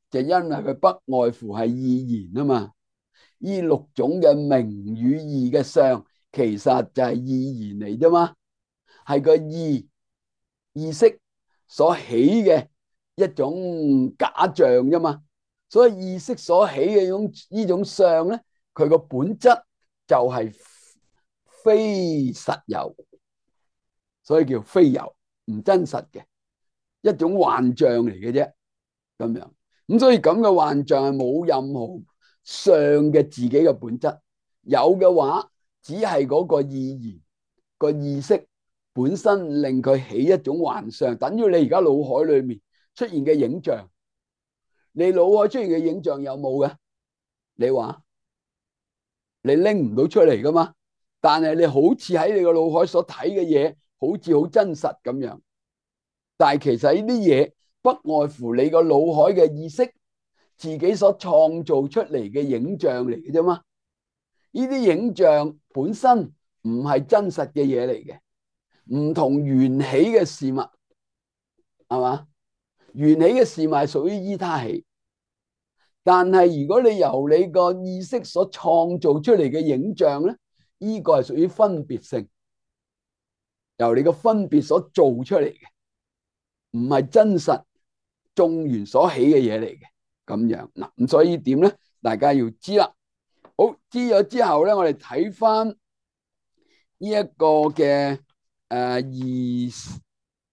就因為佢不外乎係意言啊嘛。呢六種嘅名與義嘅相，其實就係意言嚟啫嘛，係個意意識所起嘅一種假象啫嘛。所以意識所起嘅種呢種相咧，佢個本質就係非實有，所以叫非有，唔真實嘅一種幻象嚟嘅啫。咁樣咁，所以咁嘅幻象係冇任何相嘅自己嘅本質，有嘅話只係嗰個意義個意識本身令佢起一種幻象，等於你而家腦海裏面出現嘅影像。你腦海出現嘅影像有冇嘅？你話你拎唔到出嚟噶嘛？但係你好似喺你個腦海所睇嘅嘢，好似好真實咁樣。但係其實呢啲嘢不外乎你個腦海嘅意識自己所創造出嚟嘅影像嚟嘅啫嘛。呢啲影像本身唔係真實嘅嘢嚟嘅，唔同緣起嘅事物，係嘛？緣起嘅事物係屬於依他起，但係如果你由你個意識所創造出嚟嘅影像咧，呢個係屬於分別性，由你個分別所做出嚟嘅，唔係真實眾緣所起嘅嘢嚟嘅。咁樣嗱，咁所以點咧？大家要知啦。好，知咗之後咧，我哋睇翻呢一個嘅誒二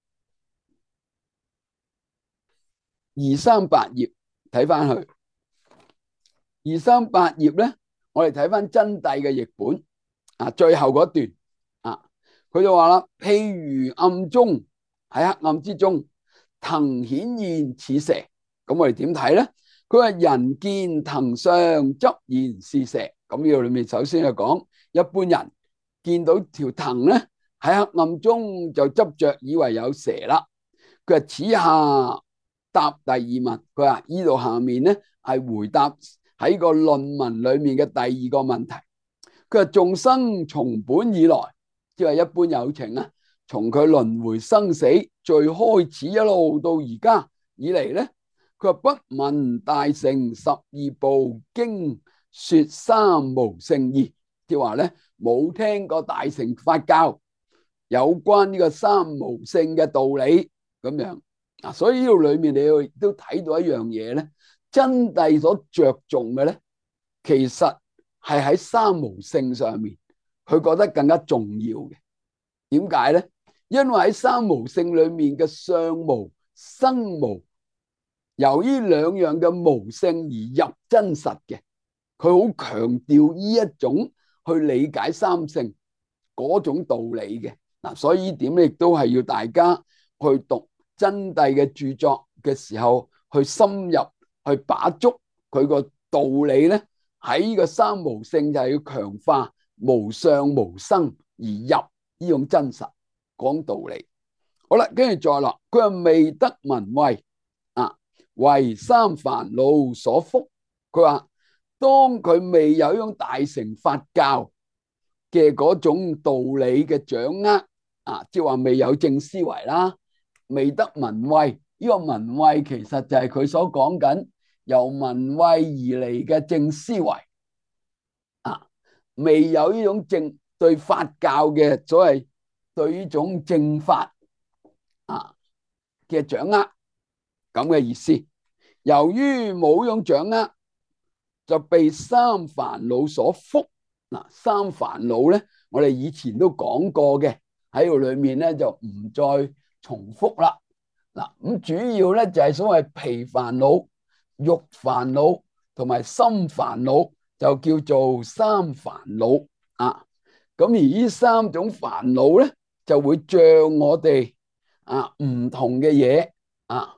二三八頁，睇翻去二三八頁咧，我哋睇翻真諦嘅譯本啊，最後嗰段啊，佢就話啦，譬如暗中喺黑暗之中，騰顯現似蛇。咁我哋點睇咧？佢話人見騰相，執言是蛇。咁呢度裏面首先係講一般人見到條騰咧喺黑暗中就執着以為有蛇啦。佢話此下答第二問，佢話呢度下面咧係回答喺個論文裏面嘅第二個問題。佢話眾生從本以來，即係一般有情啊，從佢輪迴生死最開始一路到而家以嚟咧，佢話不聞大乘十二部經說三無聖義，即係話咧冇聽過大乘法教有關呢個三無聖嘅道理咁樣啊。所以呢度裏面你都睇到一樣嘢咧，真諦所着重嘅咧，其實係喺三無聖上面，佢覺得更加重要嘅。點解咧？因為喺三無聖裏面嘅相無、生無，由於兩樣嘅無性而入真實嘅，佢好強調呢一種去理解三性嗰種道理嘅嗱，所以呢點亦都係要大家去讀真諦嘅著作嘅時候，去深入去把捉佢個道理咧。喺呢個三無性就係要強化無相無生而入呢種真實講道理。好啦，跟住再落，佢話未得聞慧啊，為三煩惱所覆。佢話當佢未有呢種大乘法教嘅嗰種道理嘅掌握啊，即係話未有正思維啦，未得聞慧。呢個聞慧其實就係佢所講緊由聞慧而嚟嘅正思維啊，未有呢種正對法教嘅所謂對呢種正法啊嘅掌握咁嘅意思。由於冇呢種掌握，就被三煩惱所覆。嗱，三煩惱咧，我哋以前都講過嘅，喺度裏面咧就唔再重複啦。嗱，咁主要咧就係所謂皮煩惱、肉煩惱同埋心煩惱，就叫做三煩惱啊。咁而呢三種煩惱咧，就會障我哋啊唔同嘅嘢啊。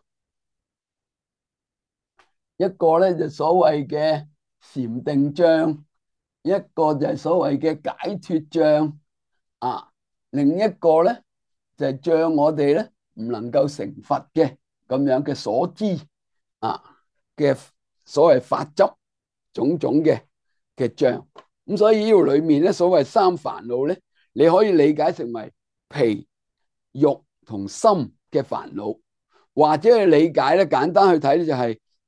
一個咧就所謂嘅禪定障，一個就係所謂嘅解脫障啊，另一個咧就係障我哋咧唔能夠成佛嘅咁樣嘅所知啊嘅所謂法執種種嘅嘅障。咁所以呢度裏面咧所謂三煩惱咧，你可以理解成為皮、肉同心嘅煩惱，或者去理解咧簡單去睇咧就係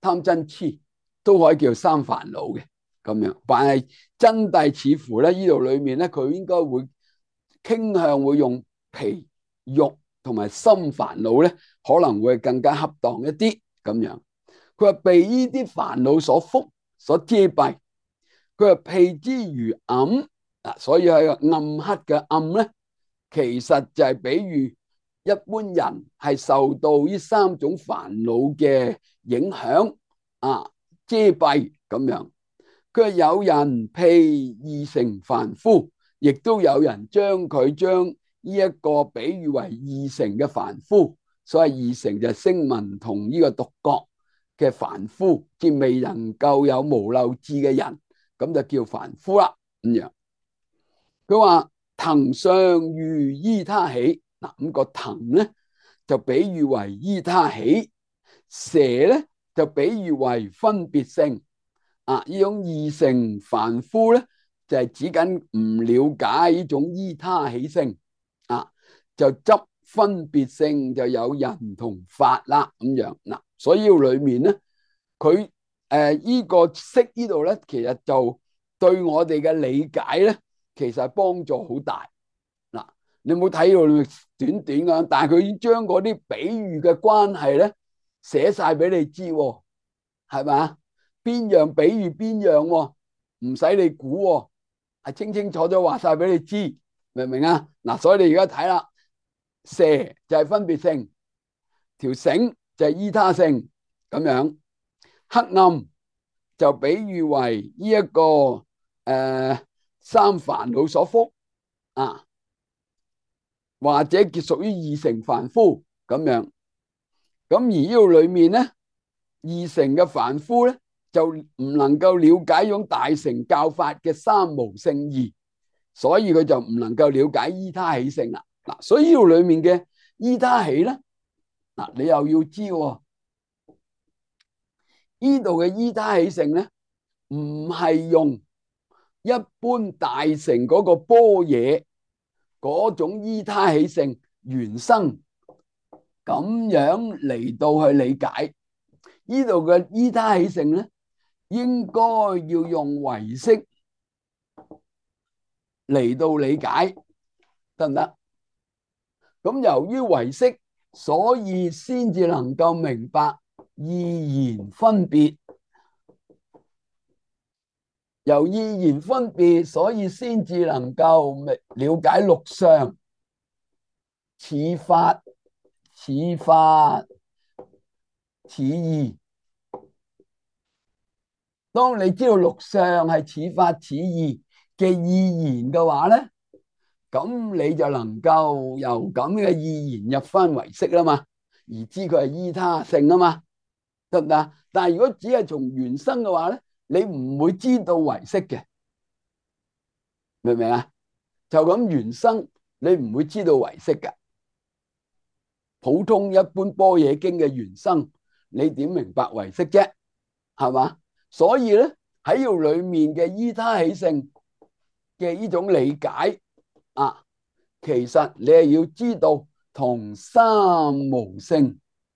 貪嗔癡都可以叫三煩惱嘅咁樣。但係真諦似乎咧，呢度裏面咧，佢應該會傾向會用脾、欲同埋心煩惱咧，可能會更加恰當一啲咁樣。佢話被呢啲煩惱所覆、所遮蔽。佢話辟之如暗啊，所以係個暗黑嘅暗咧，其實就係比喻一般人係受到呢三種煩惱嘅影響啊，遮蔽咁樣。佢話有人辟二乘凡夫，亦都有人將佢將呢一個比喻為二乘嘅凡夫。所謂二乘就係聲聞同呢個獨覺嘅凡夫，即未能夠有無漏智嘅人，咁就叫凡夫啦。咁樣佢話藤上喻依他起，嗱，咁個藤咧就比喻為依他起，蛇咧就比喻為分別性。啊，呢種二乘凡夫咧就係指緊唔了解呢種依他起性，啊，就執分別性，就有人同法啦咁樣。嗱，所以裏面咧佢誒呢個識呢度咧，其實就對我哋嘅理解咧，其實幫助好大。嗱，你冇睇到短短㗎，但係佢已經將嗰啲比喻嘅關係咧寫晒俾你知，係咪？邊樣比喻邊樣，唔使你估，係清清楚楚話晒俾你知，明唔明啊？嗱，所以你而家睇啦，蛇就係分別性，條繩就係依他性咁樣。黑暗就比喻為呢、這、一個誒、呃、三煩惱所覆啊，或者結屬於二乘凡夫咁樣。咁而呢度裏面咧，二乘嘅凡夫咧就唔能夠了解種大乘教法嘅三無聖義，所以佢就唔能夠了解依他起性啦。嗱，所以呢度裏面嘅依他起咧，嗱，你又要知喎。呢度嘅依他起性咧，唔係用一般大乘嗰個般若嗰種依他起性原生咁樣嚟到去理解。呢度嘅依他起性咧，應該要用唯識嚟到理解，得唔得？咁由於唯識，所以先至能夠明白意言分別。由意言分別，所以先至能夠了解六相，似法、似法、似義。當你知道六相係似法、似義嘅意言嘅話咧，咁你就能夠由咁嘅意言入翻唯識啦嘛，而知佢係依他性啊嘛，得唔得？但係如果只係從原生嘅話咧，你唔會知道唯識嘅，明唔明啊？就咁原生，你唔會知道唯識嘅。普通一般般若經嘅原生，你點明白唯識啫？係嘛？所以咧喺呢度裏面嘅依他起性嘅呢種理解啊，其實你係要知道同三無性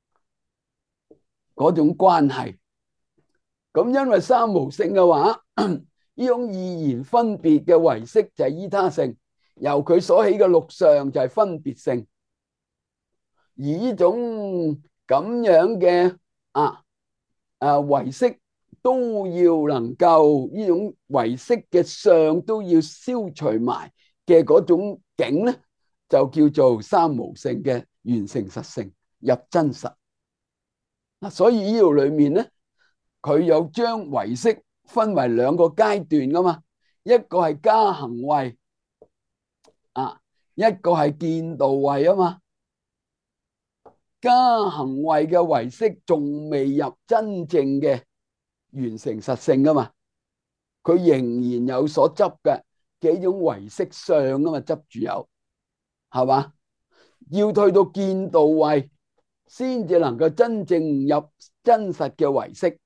嗰種關係。咁因為三無性嘅話，呢種意言分別嘅唯識就係依他性，由佢所起嘅六相就係分別性。而呢種咁樣嘅啊誒唯識都要能夠呢種唯識嘅相都要消除埋嘅嗰種境咧，就叫做三無性嘅完成實性入真實。嗱，所以呢度裏面咧，佢有將唯識分為兩個階段噶嘛，一個係加行位啊，一個係見道位啊嘛。加行位嘅唯識仲未入真正嘅完成實性噶嘛，佢仍然有所執嘅幾種唯識相啊嘛，執住有，係嘛？要退到見道位先至能夠真正入真實嘅唯識。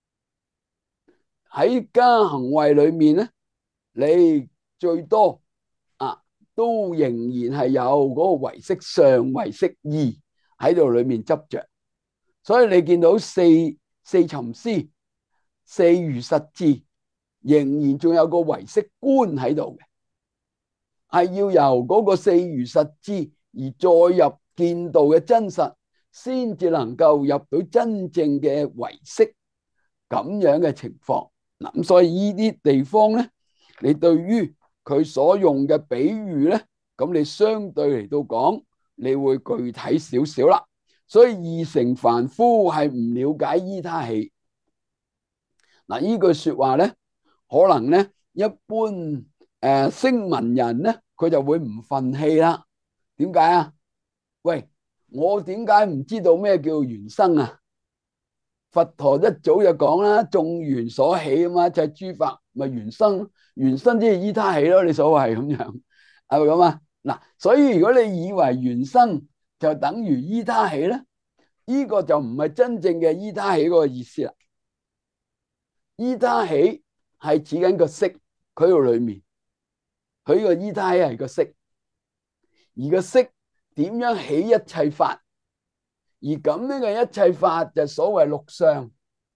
喺加行位裏面咧，你最多啊都仍然係有嗰個唯識相、唯識義喺度裏面執着，所以你見到四四尋思、四如實智，仍然仲有個唯識觀喺度嘅，係要由嗰個四如實智而再入見道嘅真實，先至能夠入到真正嘅唯識咁樣嘅情況。嗱，咁所以呢啲地方咧，你對於佢所用嘅比喻咧，咁你相對嚟到講，你會具體少少啦。所以二乘凡夫係唔了解依他起。嗱，呢句說話咧，可能咧一般誒聲聞人咧，佢就會唔忿氣啦。點解啊？喂，我點解唔知道咩叫緣生啊？佛陀一早就講啦，眾緣所起啊嘛，就係諸法咪緣生，緣生即係依他起咯。你所謂咁樣係咪咁啊？嗱，所以如果你以為緣生就等於依他起咧，呢個就唔係真正嘅依他起嗰個意思啦。依他起係指緊個識，佢度裏面，佢個依他起係個識，而個識點樣起一切法？而咁呢個一切法就所謂六相。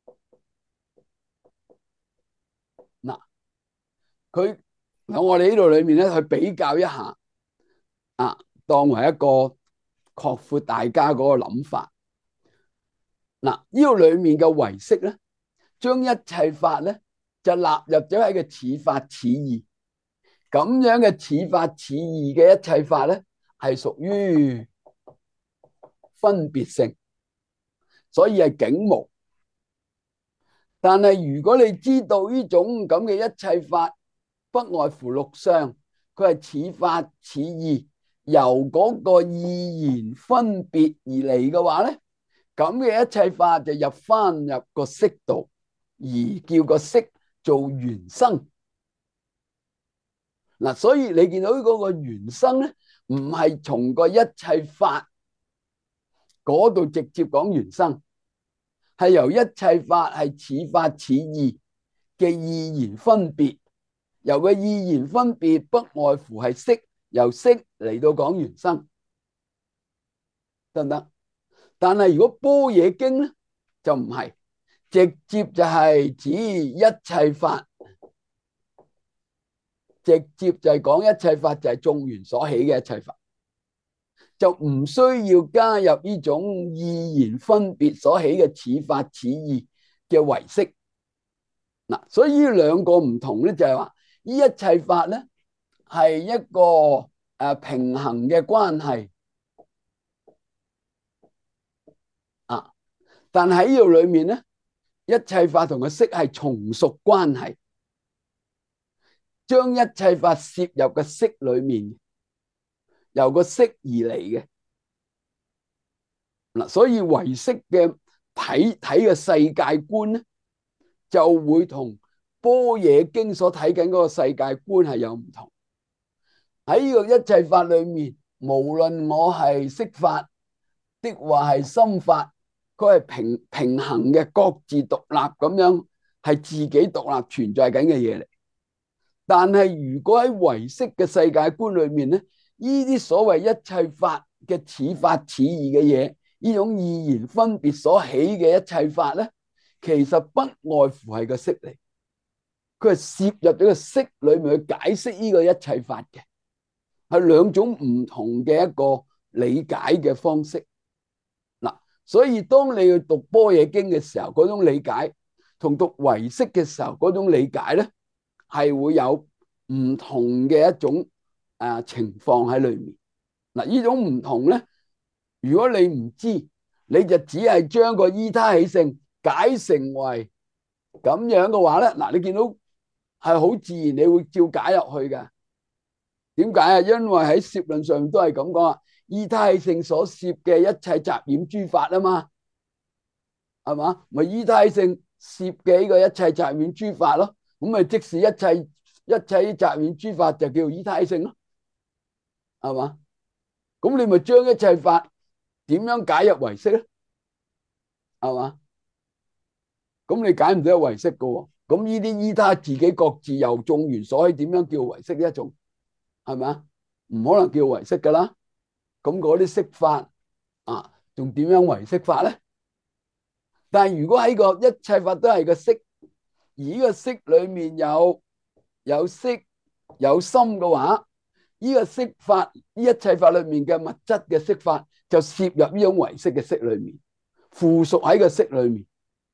嗱，佢喺我哋呢度裏面咧，去比較一下啊，當為一個擴闊大家嗰個諗法。嗱，呢度裏面嘅唯識咧，將一切法咧就納入咗喺個似法似義，咁樣嘅似法似義嘅一切法咧，係屬於分別性，所以係境無。但係如果你知道呢種咁嘅一切法不外乎六相，佢係似法似義，由嗰個義言分別而嚟嘅話咧，咁嘅一切法就入翻入個識度，而叫個識做緣生。嗱，所以你見到嗰個緣生咧，唔係從個一切法嗰度直接講緣生，係由一切法係似法似義嘅義言分別，由個義言分別不外乎係識，由識嚟到講緣生，得唔得？但係如果般若經咧，就唔係，直接就係指一切法，直接就係講一切法就係眾緣所起嘅一切法，就唔需要加入呢種義言分別所起嘅似法似義嘅唯識。嗱，所以呢兩個唔同咧，就係話呢一切法咧係一個誒平衡嘅關係啊，但喺呢度裏面咧，一切法同個識係從屬關係，將一切法攝入個識裏面，由個識而嚟嘅。嗱，所以唯識嘅睇睇嘅世界觀咧，就會同般若經所睇緊嗰個世界觀係有唔同。喺呢個一切法裏面，無論我係色法的話係心法，佢係平平衡嘅，各自獨立咁樣，係自己獨立存在緊嘅嘢嚟。但係如果喺唯識嘅世界觀裏面咧，呢啲所謂一切法嘅似法似義嘅嘢，呢種義言分別所起嘅一切法咧，其實不外乎係個識嚟，佢係攝入咗個識裏面去解釋呢個一切法嘅，係兩種唔同嘅一個理解嘅方式。嗱，所以當你去讀般若經嘅時候，嗰種理解同讀唯識嘅時候嗰種理解咧，係會有唔同嘅一種誒情況喺裏面。嗱，呢種唔同咧，如果你唔知，你就只係將個依他起性解成為咁樣嘅話咧，嗱，你見到係好自然，你會照解入去嘅。點解啊？因為喺攝論上都係咁講啊，依他起性所攝嘅一切雜染諸法啊嘛，係嘛？咪依他起性攝嘅呢個一切雜染諸法咯，咁咪即使一切一切雜染諸法就叫依他起性咯，係嘛？咁你咪將一切法點樣解入唯識咧？係嘛？咁你解唔到唯識噶喎？咁呢啲依他自己各自由眾緣所起，點樣叫唯識一種？係咪啊？唔可能叫唯識噶啦。咁嗰啲識法啊，仲點樣唯識法咧？ 但係如果喺個一切法都係個色，而呢個色裏面有有色有心嘅話，呢個色法呢一切法裏面嘅物質嘅色法就攝入呢種唯識嘅色裏面，附屬喺個色裏面。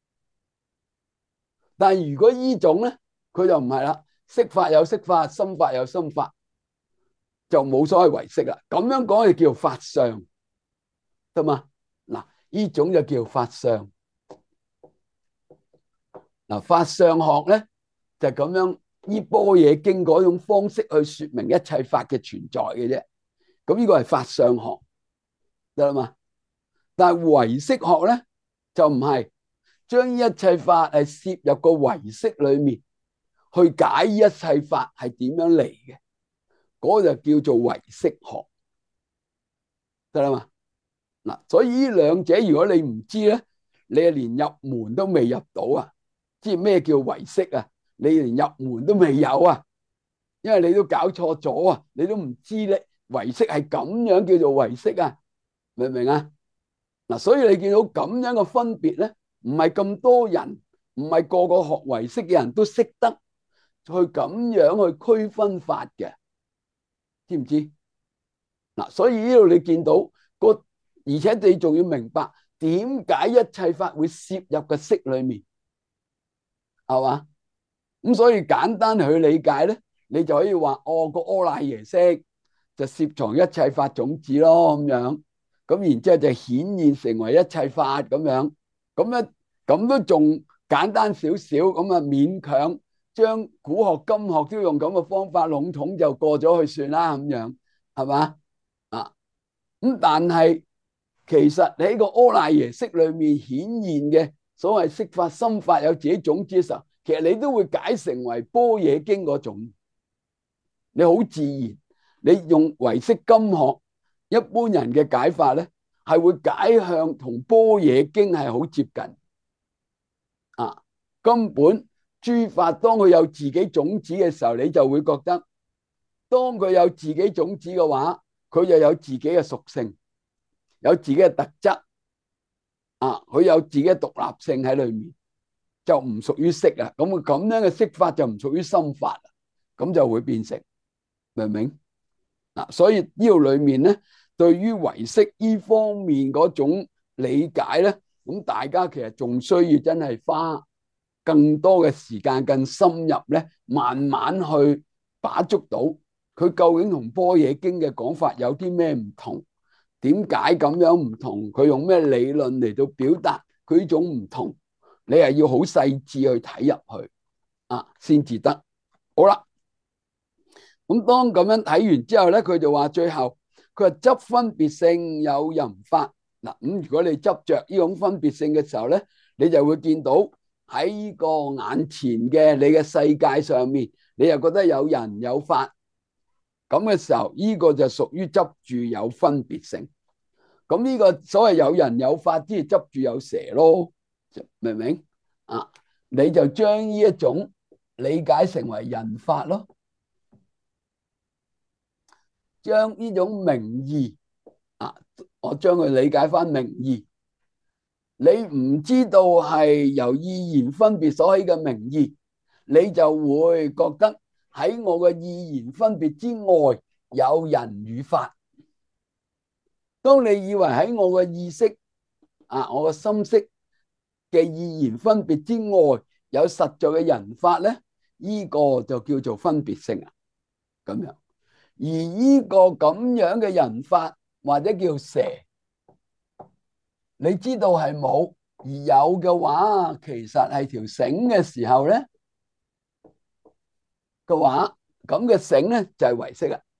但係如果呢種咧，佢就唔係啦，色法有色法，心法有心法，就冇所謂唯識啦。咁樣講就叫法相，得嘛？嗱，呢種就叫法相。嗱，法相學咧就咁樣，依般若經嗰種方式去說明一切法嘅存在嘅啫。咁呢個係法相學，得啦嘛？但係唯識學咧就唔係將一切法係攝入個唯識裏面去解一切法係點樣嚟嘅，嗰個就叫做唯識學，得啦嘛？嗱，所以呢兩者如果你唔知咧，你係連入門都未入到啊！知咩叫唯識啊？你連入門都未有啊，因為你都搞錯咗啊，你都唔知咧唯識係咁樣叫做唯識啊，明唔明啊？嗱，所以你見到咁樣嘅分別咧，唔係咁多人，唔係個個學唯識嘅人都識得去咁樣去區分法嘅，知唔知？嗱，所以呢度你見到個，而且你仲要明白點解一切法會攝入個色裏面。係嘛？咁所以簡單去理解咧，你就可以話哦，個阿賴耶識就攝藏一切法種子咯，咁樣咁然之後就顯現成為一切法咁樣，咁咧咁都仲簡單少少，咁啊勉強將古學今學都用咁嘅方法籠統就過咗去算啦，咁樣係嘛？啊咁但係其實你喺個阿賴耶識裏面顯現嘅。所謂色法心法有自己種子嘅時候，其實你都會解成為般若經嗰種，你好自然，你用唯識今學一般人嘅解法咧，係會解向同般若經係好接近啊。根本諸法當佢有自己種子嘅時候，你就會覺得，當佢有自己種子嘅話，佢就有自己嘅屬性，有自己嘅特質。啊！佢有自己嘅獨立性喺裏面，就唔屬於色啊。咁佢咁樣嘅色法就唔屬於心法，咁就會變成，明唔明？嗱，所以呢度裏面咧，對於唯識呢方面嗰種理解咧，咁大家其實仲需要真係花更多嘅時間、更深入咧，慢慢去把捉到佢究竟同般若經嘅講法有啲咩唔同。點解咁樣唔同？佢用咩理論嚟到表達佢呢種唔同？你係要好細緻去睇入去啊，先至得。好啦，咁當咁樣睇完之後咧，佢就話最後佢話執分別性有淫法嗱。咁如果你執着呢種分別性嘅時候咧，你就會見到喺呢個眼前嘅你嘅世界上面，你又覺得有人有法。咁嘅時候，呢個就屬於執住有分別性。咁呢個所謂有人有法，即係執住有蛇咯，明唔明啊？你就將呢一種理解成為人法咯，將呢種名義啊，我將佢理解翻名義。你唔知道係由意言分別所起嘅名義，你就會覺得喺我嘅意言分別之外有人與法。當你以為喺我嘅意識啊，我嘅心識嘅意言分別之外有實在嘅人法咧，呢個就叫做分別性啊，咁樣。而呢個咁樣嘅人法或者叫蛇，你知道係冇，而有嘅話，其實係條繩嘅時候咧嘅話，咁嘅繩咧就係唯識啦，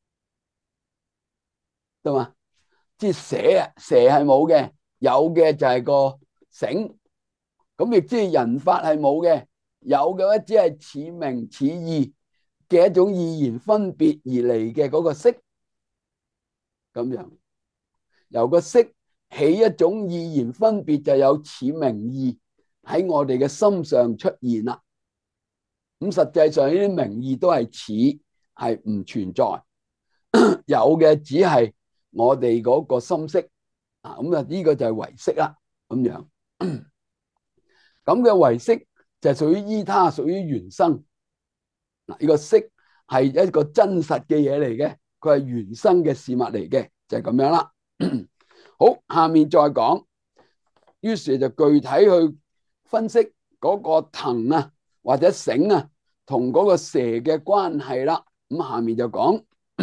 對嘛？即係蛇啊，蛇係冇嘅，有嘅就係個繩。咁亦即係人法係冇嘅，有嘅話只係似名似義嘅一種意言分別而嚟嘅嗰個色，咁樣由個色起一種意言分別，就有似名義喺我哋嘅心上出現啦。咁實際上呢啲名義都係似，係唔存在，有嘅只係我哋嗰個心識啊。咁啊呢個就係唯識啦，咁樣。 咁嘅唯識就係屬於依他，屬於原生。嗱，呢個識係一個真實嘅嘢嚟嘅，佢係原生嘅事物嚟嘅，就係咁樣啦。好，下面再講，於是就具體去分析嗰個藤啊或者繩啊同嗰個蛇嘅關係啦。咁下面就講，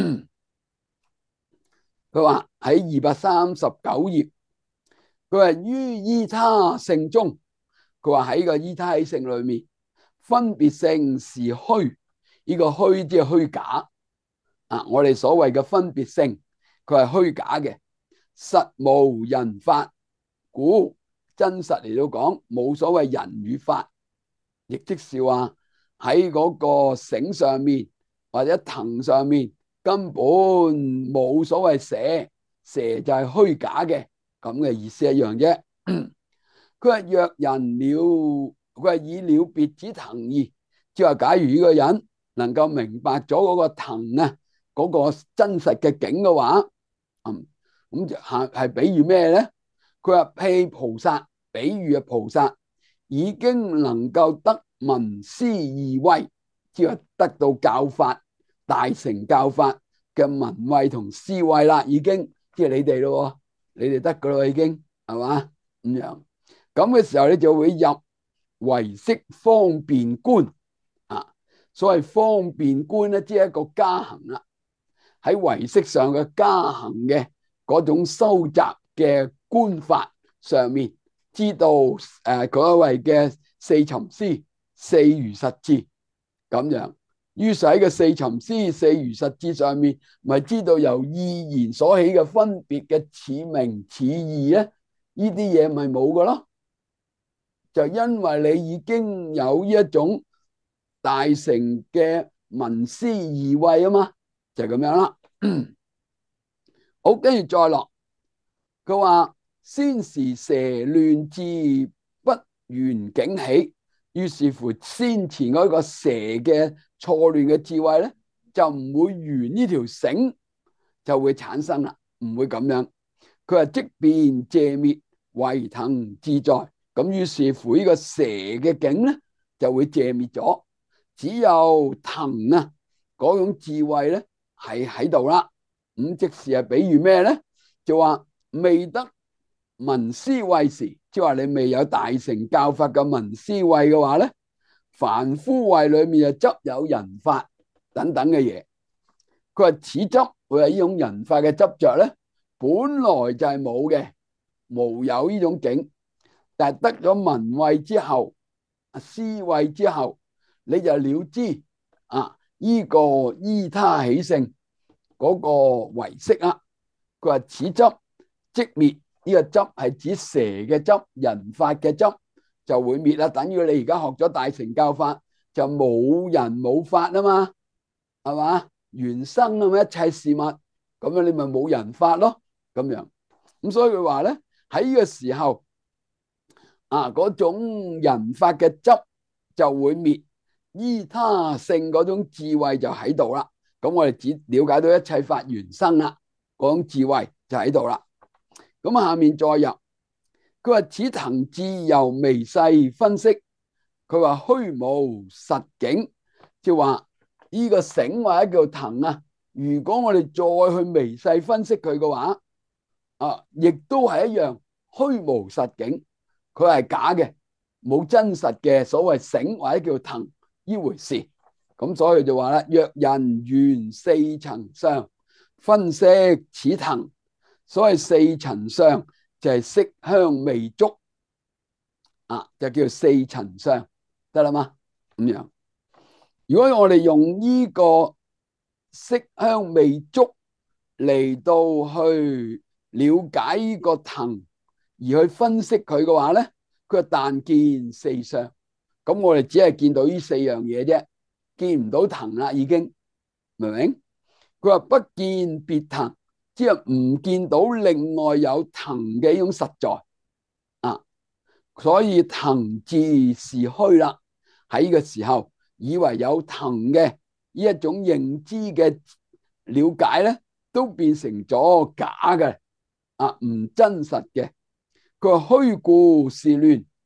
佢話喺二百三十九頁，佢話於依他性中，佢話喺個依他性裏面，分別性是虛，呢個虛即係虛假啊！我哋所謂嘅分別性，佢係虛假嘅，實無人法，故真實嚟到講冇所謂人與法，亦即是話喺嗰個繩上面或者藤上面根本冇所謂蛇，蛇就係虛假嘅，咁嘅意思一樣啫。佢話若人了，佢係以了別指藤義，即係話假如呢個人能夠明白咗嗰個藤啊嗰個真實嘅境嘅話，嗯，咁就係係比喻咩咧？佢話譬菩薩，比喻嘅菩薩已經能夠得聞思二慧，即係得到教法、大乘教法嘅聞慧同思慧啦，已經即係你哋咯，你哋得噶咯，已經係嘛咁樣。咁嘅時候你就會入唯識方便觀啊。所謂方便觀咧，即係一個加行啦，喺唯識上嘅加行嘅嗰種收集嘅觀法上面，知道誒嗰一位嘅四尋思、四如實智咁樣。於是喺個四尋思、四如實智上面，咪知道由意言所起嘅分別嘅似名似義咧，呢啲嘢咪冇噶咯。就因為你已經有呢一種大乘嘅聞思二慧啊嘛，就係咁樣啦。好，跟住再落，佢話先時蛇亂智不緣境起，於是乎先前嗰個蛇嘅錯亂嘅智慧咧，就唔會緣呢條繩就會產生啦，唔會咁樣。佢話即便謝滅，唯藤自在。咁於是乎呢個蛇嘅境咧就會謝滅咗，只有藤啊嗰種智慧咧係喺度啦。咁即是係比喻咩咧？就話未得聞思慧時，即係話你未有大乘教法嘅聞思慧嘅話咧，凡夫慧裏面就執有人法等等嘅嘢。佢話此執會係呢種人法嘅執着咧，本來就係冇嘅，無有呢種境。但係得咗聞慧之後，思慧之後，你就了知啊！依、這個依他起性嗰個唯識啊，佢話此執即滅，呢、這個執係指蛇嘅執，人法嘅執就會滅啦。等於你而家學咗大乘教法，就冇人冇法啊嘛，係嘛？原生啊嘛，一切事物咁樣，你咪冇人法咯，咁樣。咁所以佢話咧，喺呢個時候。啊！嗰種人法嘅執就會滅，依他性嗰種智慧就喺度啦。咁我哋只了解到一切法原生啦，嗰種智慧就喺度啦。咁下面再入，佢話此藤自由微細分析，佢話虛無實境，即係話呢個繩或者叫藤啊。如果我哋再去微細分析佢嘅話，啊，亦都係一樣虛無實境。佢係假嘅，冇真實嘅所謂繩或者叫藤呢回事。咁所以就話啦，若人緣四塵相分析此藤，所謂四塵相就係色香味觸啊，就叫四塵相，得啦嘛？咁樣，如果我哋用呢個色香味觸嚟到去了解呢個藤，而去分析佢嘅話咧，佢但見四相，咁我哋只係見到呢四樣嘢啫，見唔到藤啦，已經明唔明？佢話不見別藤，即係唔見到另外有藤嘅一種實在啊，所以藤自是虛啦。喺呢個時候，以為有藤嘅呢一種認知嘅了解咧，都變成咗假嘅啊，唔真實嘅。佢話虛故是亂，因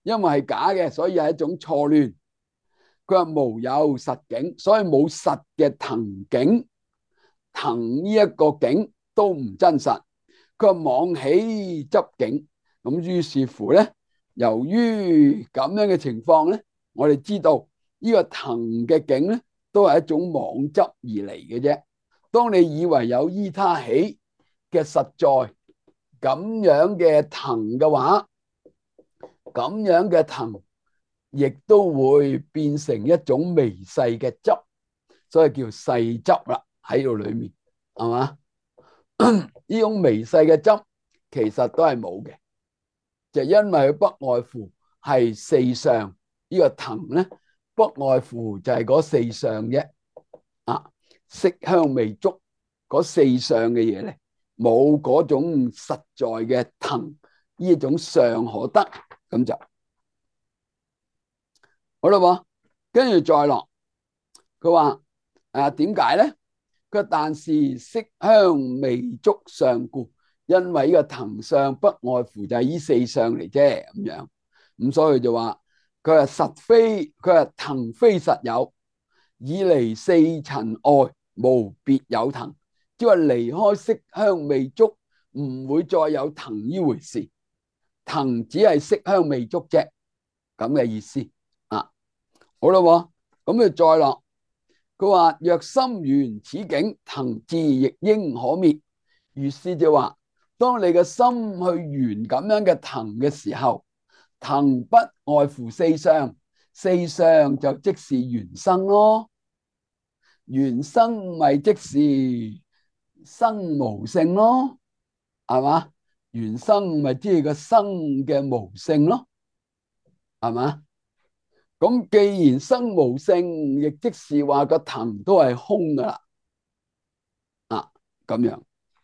因為係假嘅，所以係一種錯亂。佢話無有實境，所以冇實嘅騰境，騰呢一個境都唔真實。佢話妄起執境，咁於是乎咧，由於咁樣嘅情況咧，我哋知道呢個騰嘅境咧，都係一種妄執而嚟嘅啫。當你以為有依他起嘅實在咁樣嘅騰嘅話，咁樣嘅騰亦都會變成一種微細嘅執，所以叫細執啦，喺度裏面係嘛？呢種微細嘅執其實都係冇嘅，就因為佢不外乎係四相。呢個騰咧，不外乎就係嗰四相啫。啊，色香味觸嗰四相嘅嘢咧，冇嗰種實在嘅騰呢種相可得，咁就好啦喎。跟住再落，佢話誒點解咧？佢但是色香味觸相故，因為呢個騰相不外乎就係呢四相嚟啫，咁樣咁所以就話佢係實非，佢係騰非實有，以離四塵外無別有騰，即係離開色香味觸唔會再有騰呢回事，騰只係色香味觸啫，咁嘅意思啊。好啦，咁佢再落。佢話若心緣此境，騰自亦應可滅。於是就話，當你嘅心去緣咁樣嘅騰嘅時候，騰不外乎四相，四相就即是緣生咯。緣生咪即是生無性咯，係嘛？緣生咪即係個生嘅無性咯，係嘛？咁既然生無性，亦即是話個騰都係空噶啦，啊咁樣。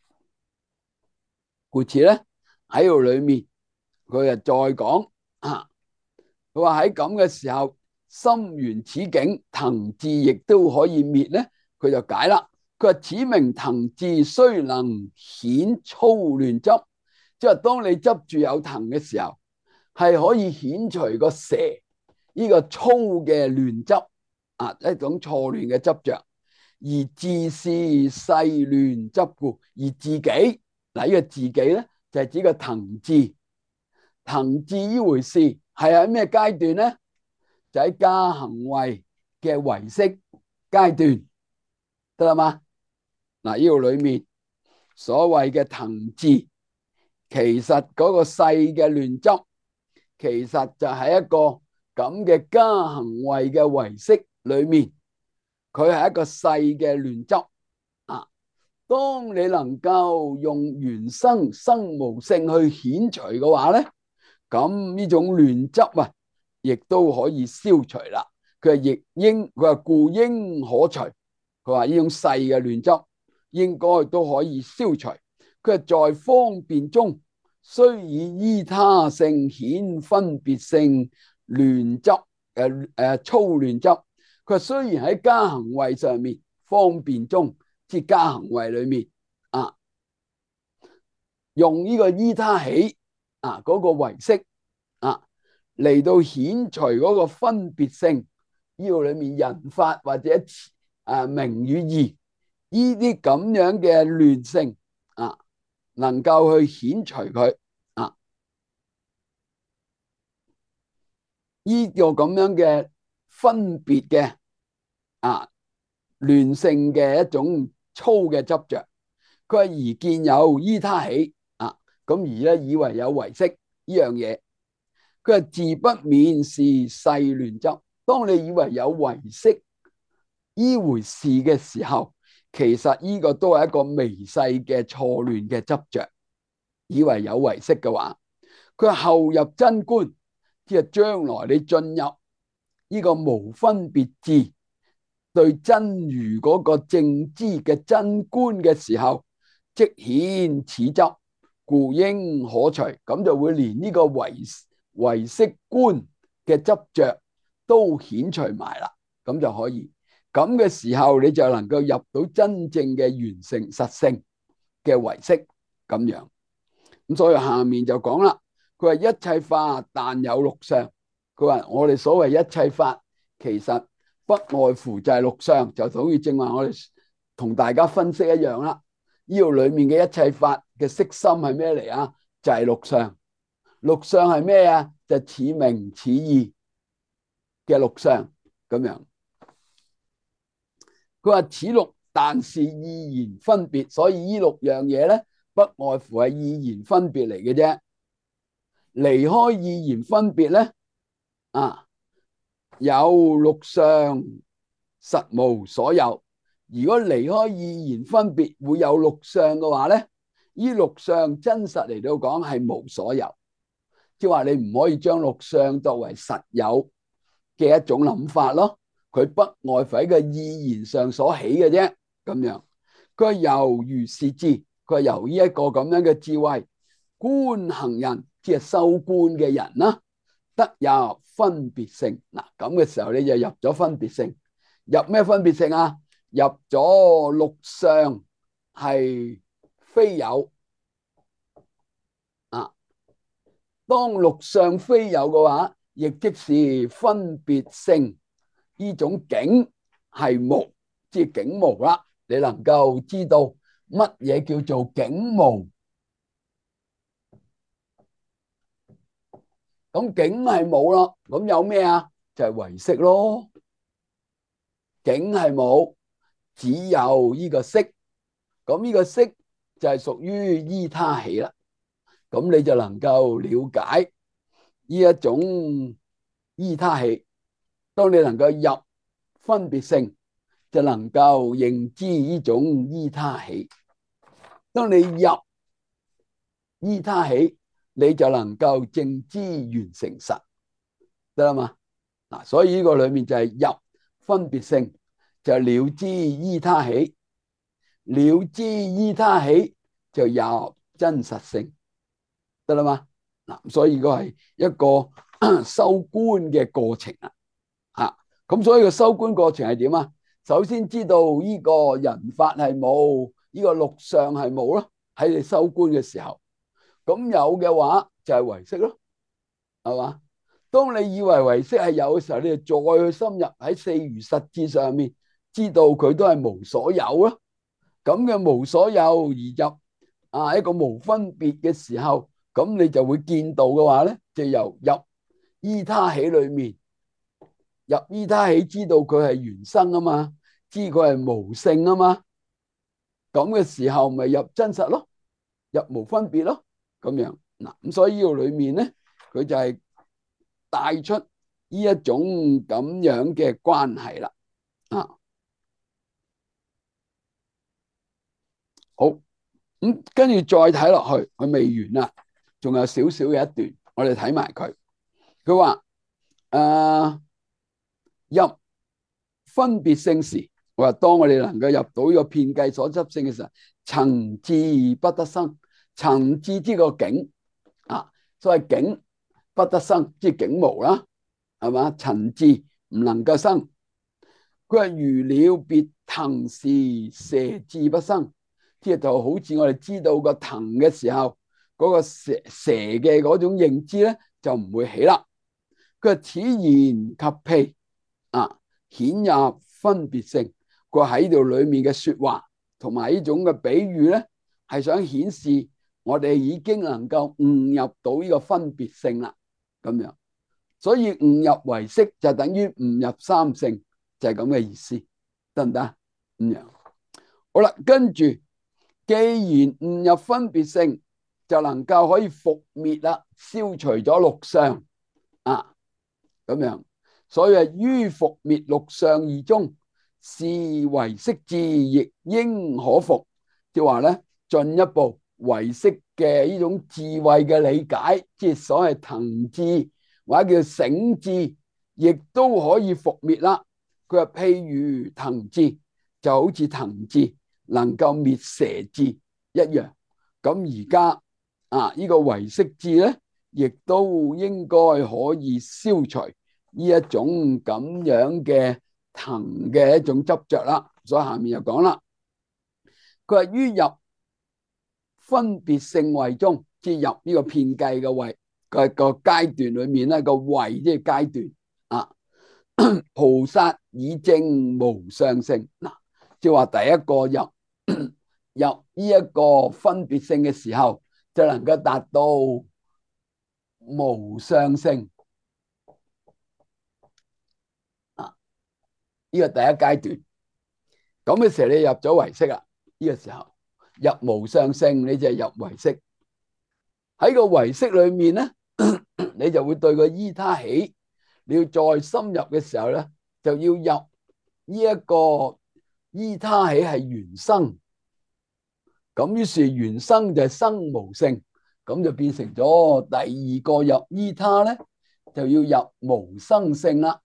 故此咧喺度裏面，佢又再講啊，佢話喺咁嘅時候，心緣此境，騰自亦都可以滅咧。佢就解啦，佢話此名騰自，雖能顯粗亂執，即係當你執住有騰嘅時候，係可以顯除個蛇呢個粗嘅亂執啊，一種錯亂嘅執着，而自是細亂執故，而自己嗱呢、這個自己咧就係、是、指個騰自。騰自呢回事係喺咩階段咧？就喺加行位嘅唯識階段，得啦嘛？嗱，呢度裏面所謂嘅騰自，其實嗰個細嘅亂執，其實就係一個咁嘅加行位嘅唯識裏面，佢係一個細嘅亂執啊。當你能夠用緣生生無性去顯除嘅話咧，咁呢種亂執啊，亦都可以消除啦。佢係亦應，佢話故應可除。佢話呢種細嘅亂執應該都可以消除。佢係在方便中，雖以依他性顯分別性亂執，誒誒粗亂執。佢話雖然喺加行位上面，方便中即係加行位裏面啊，用呢個依他起啊嗰、那個唯識啊嚟到顯除嗰個分別性，呢個裏面人法或者啊名與義呢啲咁樣嘅亂性啊，能夠去顯除佢啊，呢、這個咁樣嘅分別嘅啊亂性嘅一種粗嘅執着。佢話而見有依他起啊，咁而咧以為有唯識呢樣嘢。佢話自不免是細亂執。當你以為有唯識呢回事嘅時候，其實呢個都係一個微細嘅錯亂嘅執着。以為有唯識嘅話，佢話後入真觀，即係將來你進入呢個無分別智，對真如嗰個正知嘅真觀嘅時候，即顯此執，故應可除。咁就會連呢個唯唯識觀嘅執着都顯除埋啦，咁就可以。咁嘅時候，你就能夠入到真正嘅完成實性嘅唯識咁樣。咁所以下面就講啦， 佢話一切法但有六相。佢話我哋所謂一切法，其實不外乎就係六相，就好似正話我哋同大家分析一樣啦。呢度裏面嘅一切法嘅色心係咩嚟啊？就係六相。六相係咩啊？就似名似義嘅六相咁樣。佢話此六但是意言分別，所以呢六樣嘢咧，不外乎係意言分別嚟嘅啫。離開意言分別咧，啊，有六相實無所有。如果離開意言分別會有六相嘅話咧，呢六相真實嚟到講係無所有，即係話你唔可以將六相作為實有嘅一種諗法咯。佢不外乎喺個意言上所起嘅啫，咁樣。佢由如是智，佢由呢一個咁樣嘅智慧，觀行人即係修觀嘅人啦，得入分別性。嗱，咁嘅時候你就入咗分別性。入咩分別性啊？入咗六相係非有啊。當六相非有嘅話，亦即是分別性呢種境係無，即係境無啦。你能夠知道乜嘢叫做境無？咁境係冇咯，咁有咩啊？就係唯識咯。境係冇，只有呢個識。咁呢個識就係屬於依他起啦。咁你就能夠了解呢一種依他起。當你能夠入分別性，就能夠認知呢種依他起。當你入依他起，你就能夠證知緣成實，得啦嘛？嗱，所以呢個裏面就係入分別性，就了知依他起，了知依他起就入真實性，得啦嘛？嗱，所以呢個係一個修觀嘅過程啊。啊，咁所以個修觀過程係點啊？首先知道呢個人法係冇，呢個六相係冇咯。喺你修觀嘅時候，咁有嘅話就係唯識咯，係嘛？當你以為唯識係有嘅時候，你就再去深入喺四如實智上面，知道佢都係無所有咯。咁嘅無所有而入啊一個無分別嘅時候，咁你就會見到嘅話咧，就由入依他起裏面。入依他起，知道佢係緣生啊嘛，知佢係無性啊嘛，咁嘅時候咪入真實咯，入無分別咯，咁樣嗱。咁所以呢個裏面咧，佢就係帶出呢一種咁樣嘅關係啦。啊，好，咁跟住再睇落去，佢未完啊，仲有少少嘅一段，我哋睇埋佢。佢話誒。入分別性時，我話當我哋能夠入到呢個遍計所執性嘅時候，曾智不得生。曾智之個境啊，所謂境不得生，即係境無啦，係嘛？曾智唔能夠生。佢話如鳥別騰時，蛇智不生，即係就好似我哋知道個騰嘅時候，嗰、那個蛇蛇嘅嗰種認知咧，就唔會起啦。佢話此言及譬啊，顯入分別性。佢喺度裏面嘅說話同埋呢種嘅比喻咧，係想顯示我哋已經能夠悟入到呢個分別性啦。咁樣，所以悟入唯識就等於悟入三性，就係咁嘅意思，得唔得？咁樣好啦，跟住既然悟入分別性，就能夠可以伏滅啦，消除咗六相啊，咁樣。所以係於伏滅六相義中，是唯識智亦應可伏。即係話咧，進一步唯識嘅呢種智慧嘅理解，即係所謂騰智或者叫醒智，亦都可以伏滅啦。佢話譬如騰智就好似騰智能夠滅蛇智一樣。咁而家啊，呢個唯識智咧，亦都應該可以消除呢一種咁樣嘅騰嘅一種執着啦。所以下面又講啦，佢話於入分別性位中，即係入呢個遍計嘅位個個階段裏面咧，個位即係階段啊。菩薩以證無相性嗱，即係話第一個入入呢一個分別性嘅時候，就能夠達到無相性啊。呢個第一階段，咁嘅時候你入咗唯識啦。呢個時候入無相性，你就係入唯識。喺個唯識裏面咧，你就會對個依他起。你要再深入嘅時候咧，就要入呢一個依他起係緣生。咁於是緣生就係生無性，咁就變成咗第二個入依他咧，就要入無生性啦。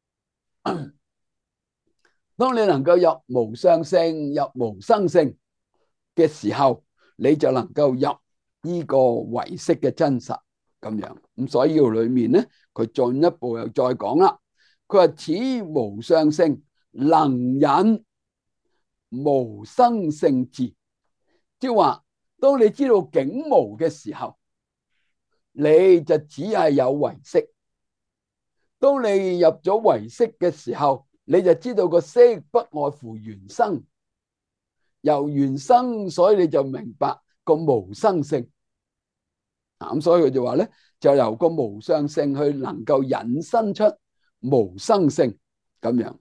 當你能夠入無相性、入無生性嘅時候，你就能夠入呢個唯識嘅真實咁樣。咁所以裏面咧，佢進一步又再講啦。佢話此無相性能引無生性智，即係話當你知道境無嘅時候，你就只係有唯識。當你入咗唯識嘅時候，你就知道個識不外乎緣生，由緣生，所以你就明白個無生性。咁所以佢就話咧，就由個無相性去能夠引申出無生性咁樣。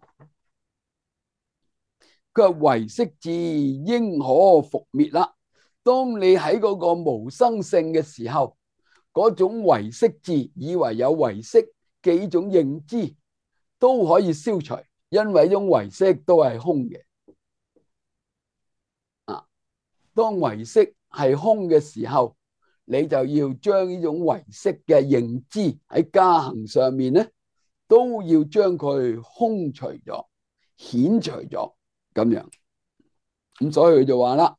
佢話唯識智應可復滅啦。當你喺嗰個無生性嘅時候，嗰種唯識智以為有唯識嘅呢種認知都可以消除，因為呢種唯識都係空嘅。啊，當唯識係空嘅時候，你就要將呢種唯識嘅認知喺加行上面咧，都要將佢空除咗、遣除咗咁樣。咁所以佢就話啦，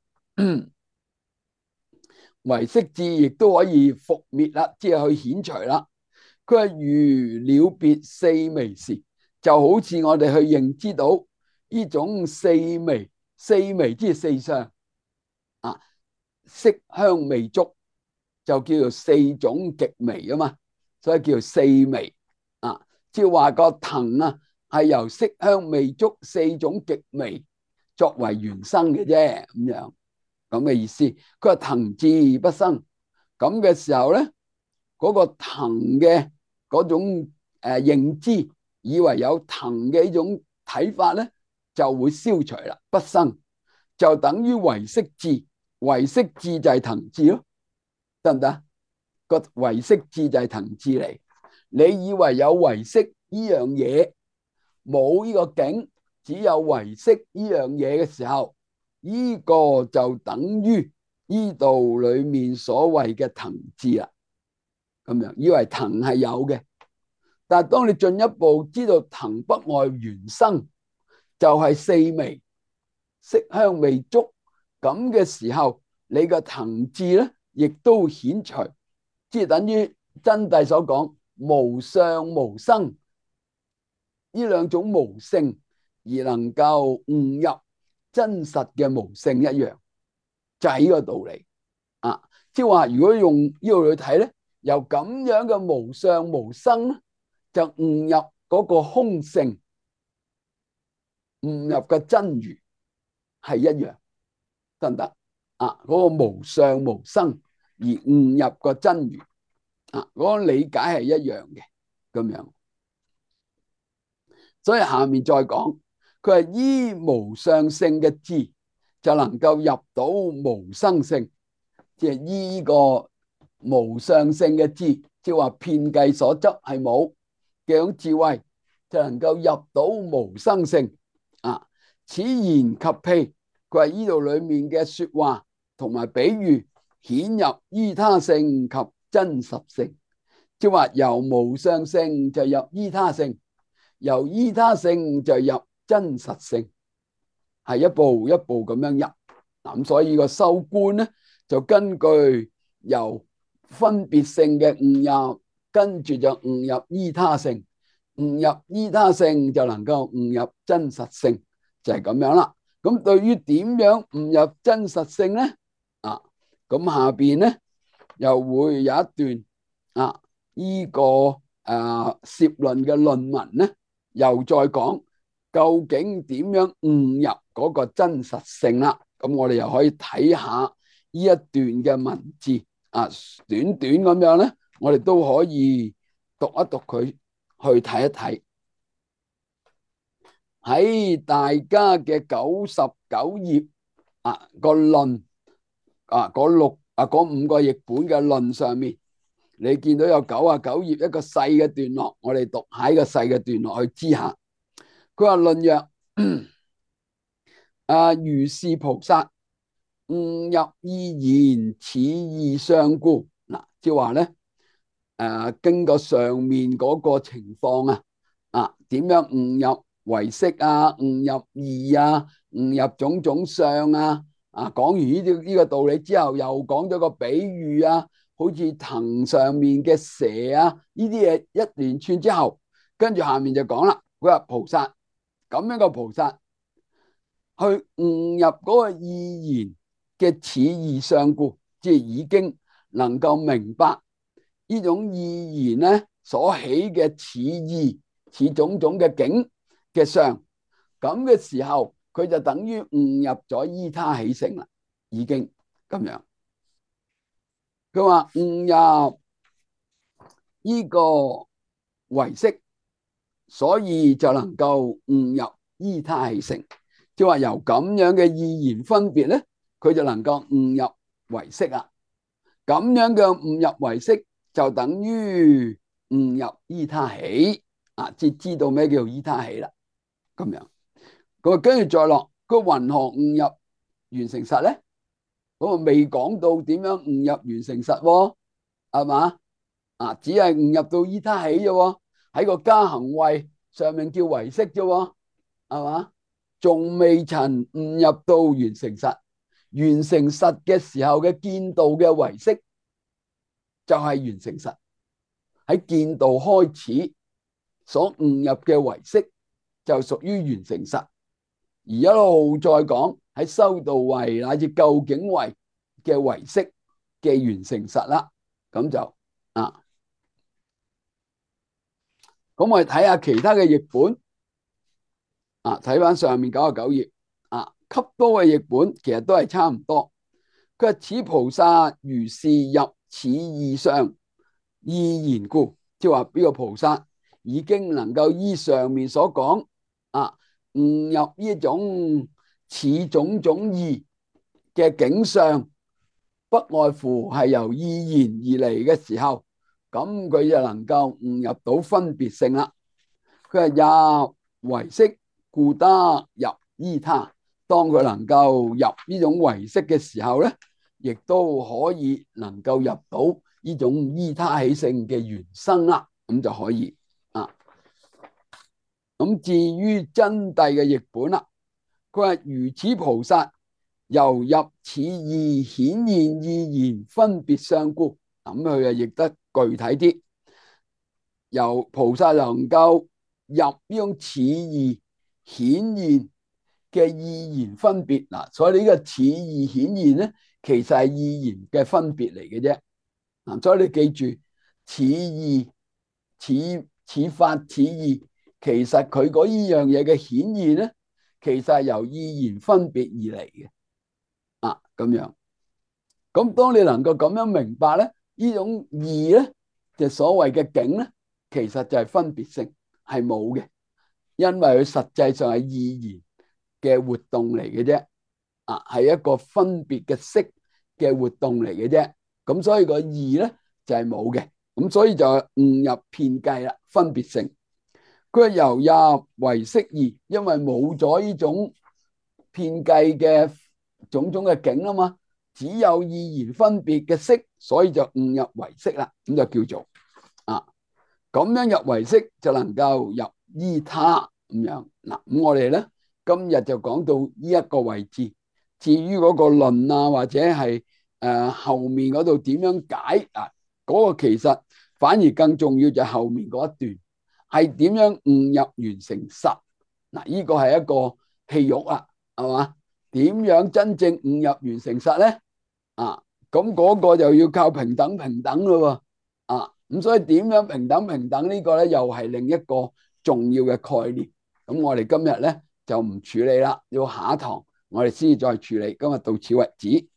唯識智亦都可以復滅啦，即係去遣除啦。佢係如了別四微時，就好似我哋去認知到呢種四微，四微即係四相啊，色香味觸就叫做四種極微啊嘛，所以叫做四微啊。即係話個騰啊，係由色香味觸四種極微作為原生嘅啫，咁樣咁嘅意思。佢話騰智不生，咁嘅時候咧，嗰、那個騰嘅嗰種誒、呃、認知，以為有騰嘅呢種睇法咧，就會消除啦，不生就等於唯識智，唯識智就係騰智咯，得唔得？個唯識智就係騰智嚟。你以為有唯識呢樣嘢，冇呢個境，只有唯識呢樣嘢嘅時候，呢、這個就等於呢度裏面所謂嘅騰智啦。咁樣以為騰係有嘅，但係當你進一步知道騰不外緣生，就係、是、四微色香味觸咁嘅時候，你個騰智咧亦都遣除，即係等於真諦所講無相無生呢兩種無性，而能夠悟入真實嘅無性一樣，就係、是、呢個道理啊！即係話如果用呢度去睇咧，由咁樣嘅無相無生就悟入嗰個空性，悟入嘅真如係一樣，得唔得啊？嗰、那個無相無生而悟入個真如啊，嗰、那個理解係一樣嘅咁樣。所以下面再講，佢係依無相性嘅智就能夠入到無生性，即係依呢個無相性嘅智，即係話遍計所執係冇嘅種智慧，就能夠入到無生性啊。此言及譬，佢係呢度裏面嘅說話同埋比喻，顯入依他性及真實性，即係話由無相性就入依他性，由依他性就入真實性，係一步一步咁樣入。咁所以個修觀咧，就根據由分別性嘅悟入，跟住就悟入依他性，悟入依他性就能夠悟入真實性，就係咁樣啦。咁對於點樣悟入真實性咧？啊，咁下邊咧又會有一段啊， 呢個誒涉論嘅論文咧，又再講究竟點樣誤入嗰個真實性啦。咁我哋又可以睇下呢一段嘅文字啊，短短咁樣咧，我哋都可以讀一讀佢，去睇一睇。喺大家嘅九十九頁啊個論啊嗰六啊嗰五個譯本嘅論上面，你見到有九啊九頁一個細嘅段落，我哋讀下呢個細嘅段落去知下。佢話論曰：啊如是菩薩誤入意言，此義相故。嗱，即係話咧，誒，經過上面嗰個情況啊，啊，點樣誤入唯識啊，誤入義啊，誤入種種相啊，啊，講完呢啲呢個道理之後，又講咗個比喻啊，好似藤上面嘅蛇啊，呢啲嘢一連串之後，跟住下面就講啦，佢話菩薩咁樣個菩薩去誤入嗰個意言嘅此義相故，即係已經能夠明白呢種意言咧所起嘅此義似種種嘅境嘅相，咁嘅時候佢就等於誤入咗依他起性啦，已經咁樣。佢話誤入呢個唯識，所以就能夠誤入依他起性，即係話由咁樣嘅意言分別咧，佢就能夠誤入唯識啦。咁樣嘅誤入唯識就等於誤入依他起啊，即係知道咩叫依他起啦。咁樣，佢跟住再落，佢云何誤入緣成實咧？咁啊未講到點樣誤入緣成實喎，係嘛？啊，只係誤入到依他起啫，喺個加行位上面叫唯識啫，係嘛？仲未曾誤入到緣成實。緣成實嘅時候嘅見道嘅唯識就係緣成實，喺見道開始所誤入嘅唯識就屬於緣成實，而一路再講喺修道位乃至究竟位嘅唯識嘅緣成實啦。咁就啊，咁我哋睇下其他嘅譯本啊，睇翻上面九十九頁啊，笈多嘅譯本其實都係差唔多。佢話此菩薩如是入此義相意言故，即係話呢個菩薩已經能夠依上面所講啊，誤入呢種似種種義嘅境相，不外乎係由意言而嚟嘅時候，咁佢就能夠誤入到分別性啦。佢話入唯識，故得入依他。當佢能夠入呢種唯識嘅時候咧，亦都可以能夠入到呢種依他起性嘅緣生啦，咁就可以啊。咁至於真諦嘅譯本啦，佢話如此菩薩由入此義顯現意言分別相故，咁佢啊譯得具體啲，由菩薩能夠入呢種此義顯現嘅意言分別嗱，所以呢個此義顯現咧，其實係意言嘅分別嚟嘅啫。嗱，所以你記住，此義、此此法、此義，其實佢嗰依樣嘢嘅顯現咧，其實係由意言分別而嚟嘅。啊，咁樣，咁當你能夠咁樣明白咧，呢種義咧，就所謂嘅境咧，其實就係分別性，係冇嘅，因為佢實際上係意言嘅活動嚟嘅啫，啊，係一個分別嘅識嘅活動嚟嘅啫，咁所以個義咧就係冇嘅，咁所以就誤入遍計啦，分別性。佢由入唯識義，因為冇咗呢種遍計嘅種種嘅境啊嘛，只有意言分別嘅識，所以就誤入唯識啦，咁就叫做啊，咁樣入唯識就能夠入依他咁樣嗱。咁我哋咧今日就講到呢一個位置，至於嗰個論啊或者係誒、呃、後面嗰度點樣解啊，嗰、那個其實反而更重要就係後面嗰一段係點樣誤入緣成實嗱，呢、這個係一個戲肉啊，係嘛？點樣真正誤入緣成實咧？啊，咁嗰個就要靠平等平等咯喎，啊， 咁所以點樣平等平等呢個咧，又係另一個重要嘅概念。咁我哋今日咧就唔處理啦，要下一堂我哋先至再處理。今日到此為止。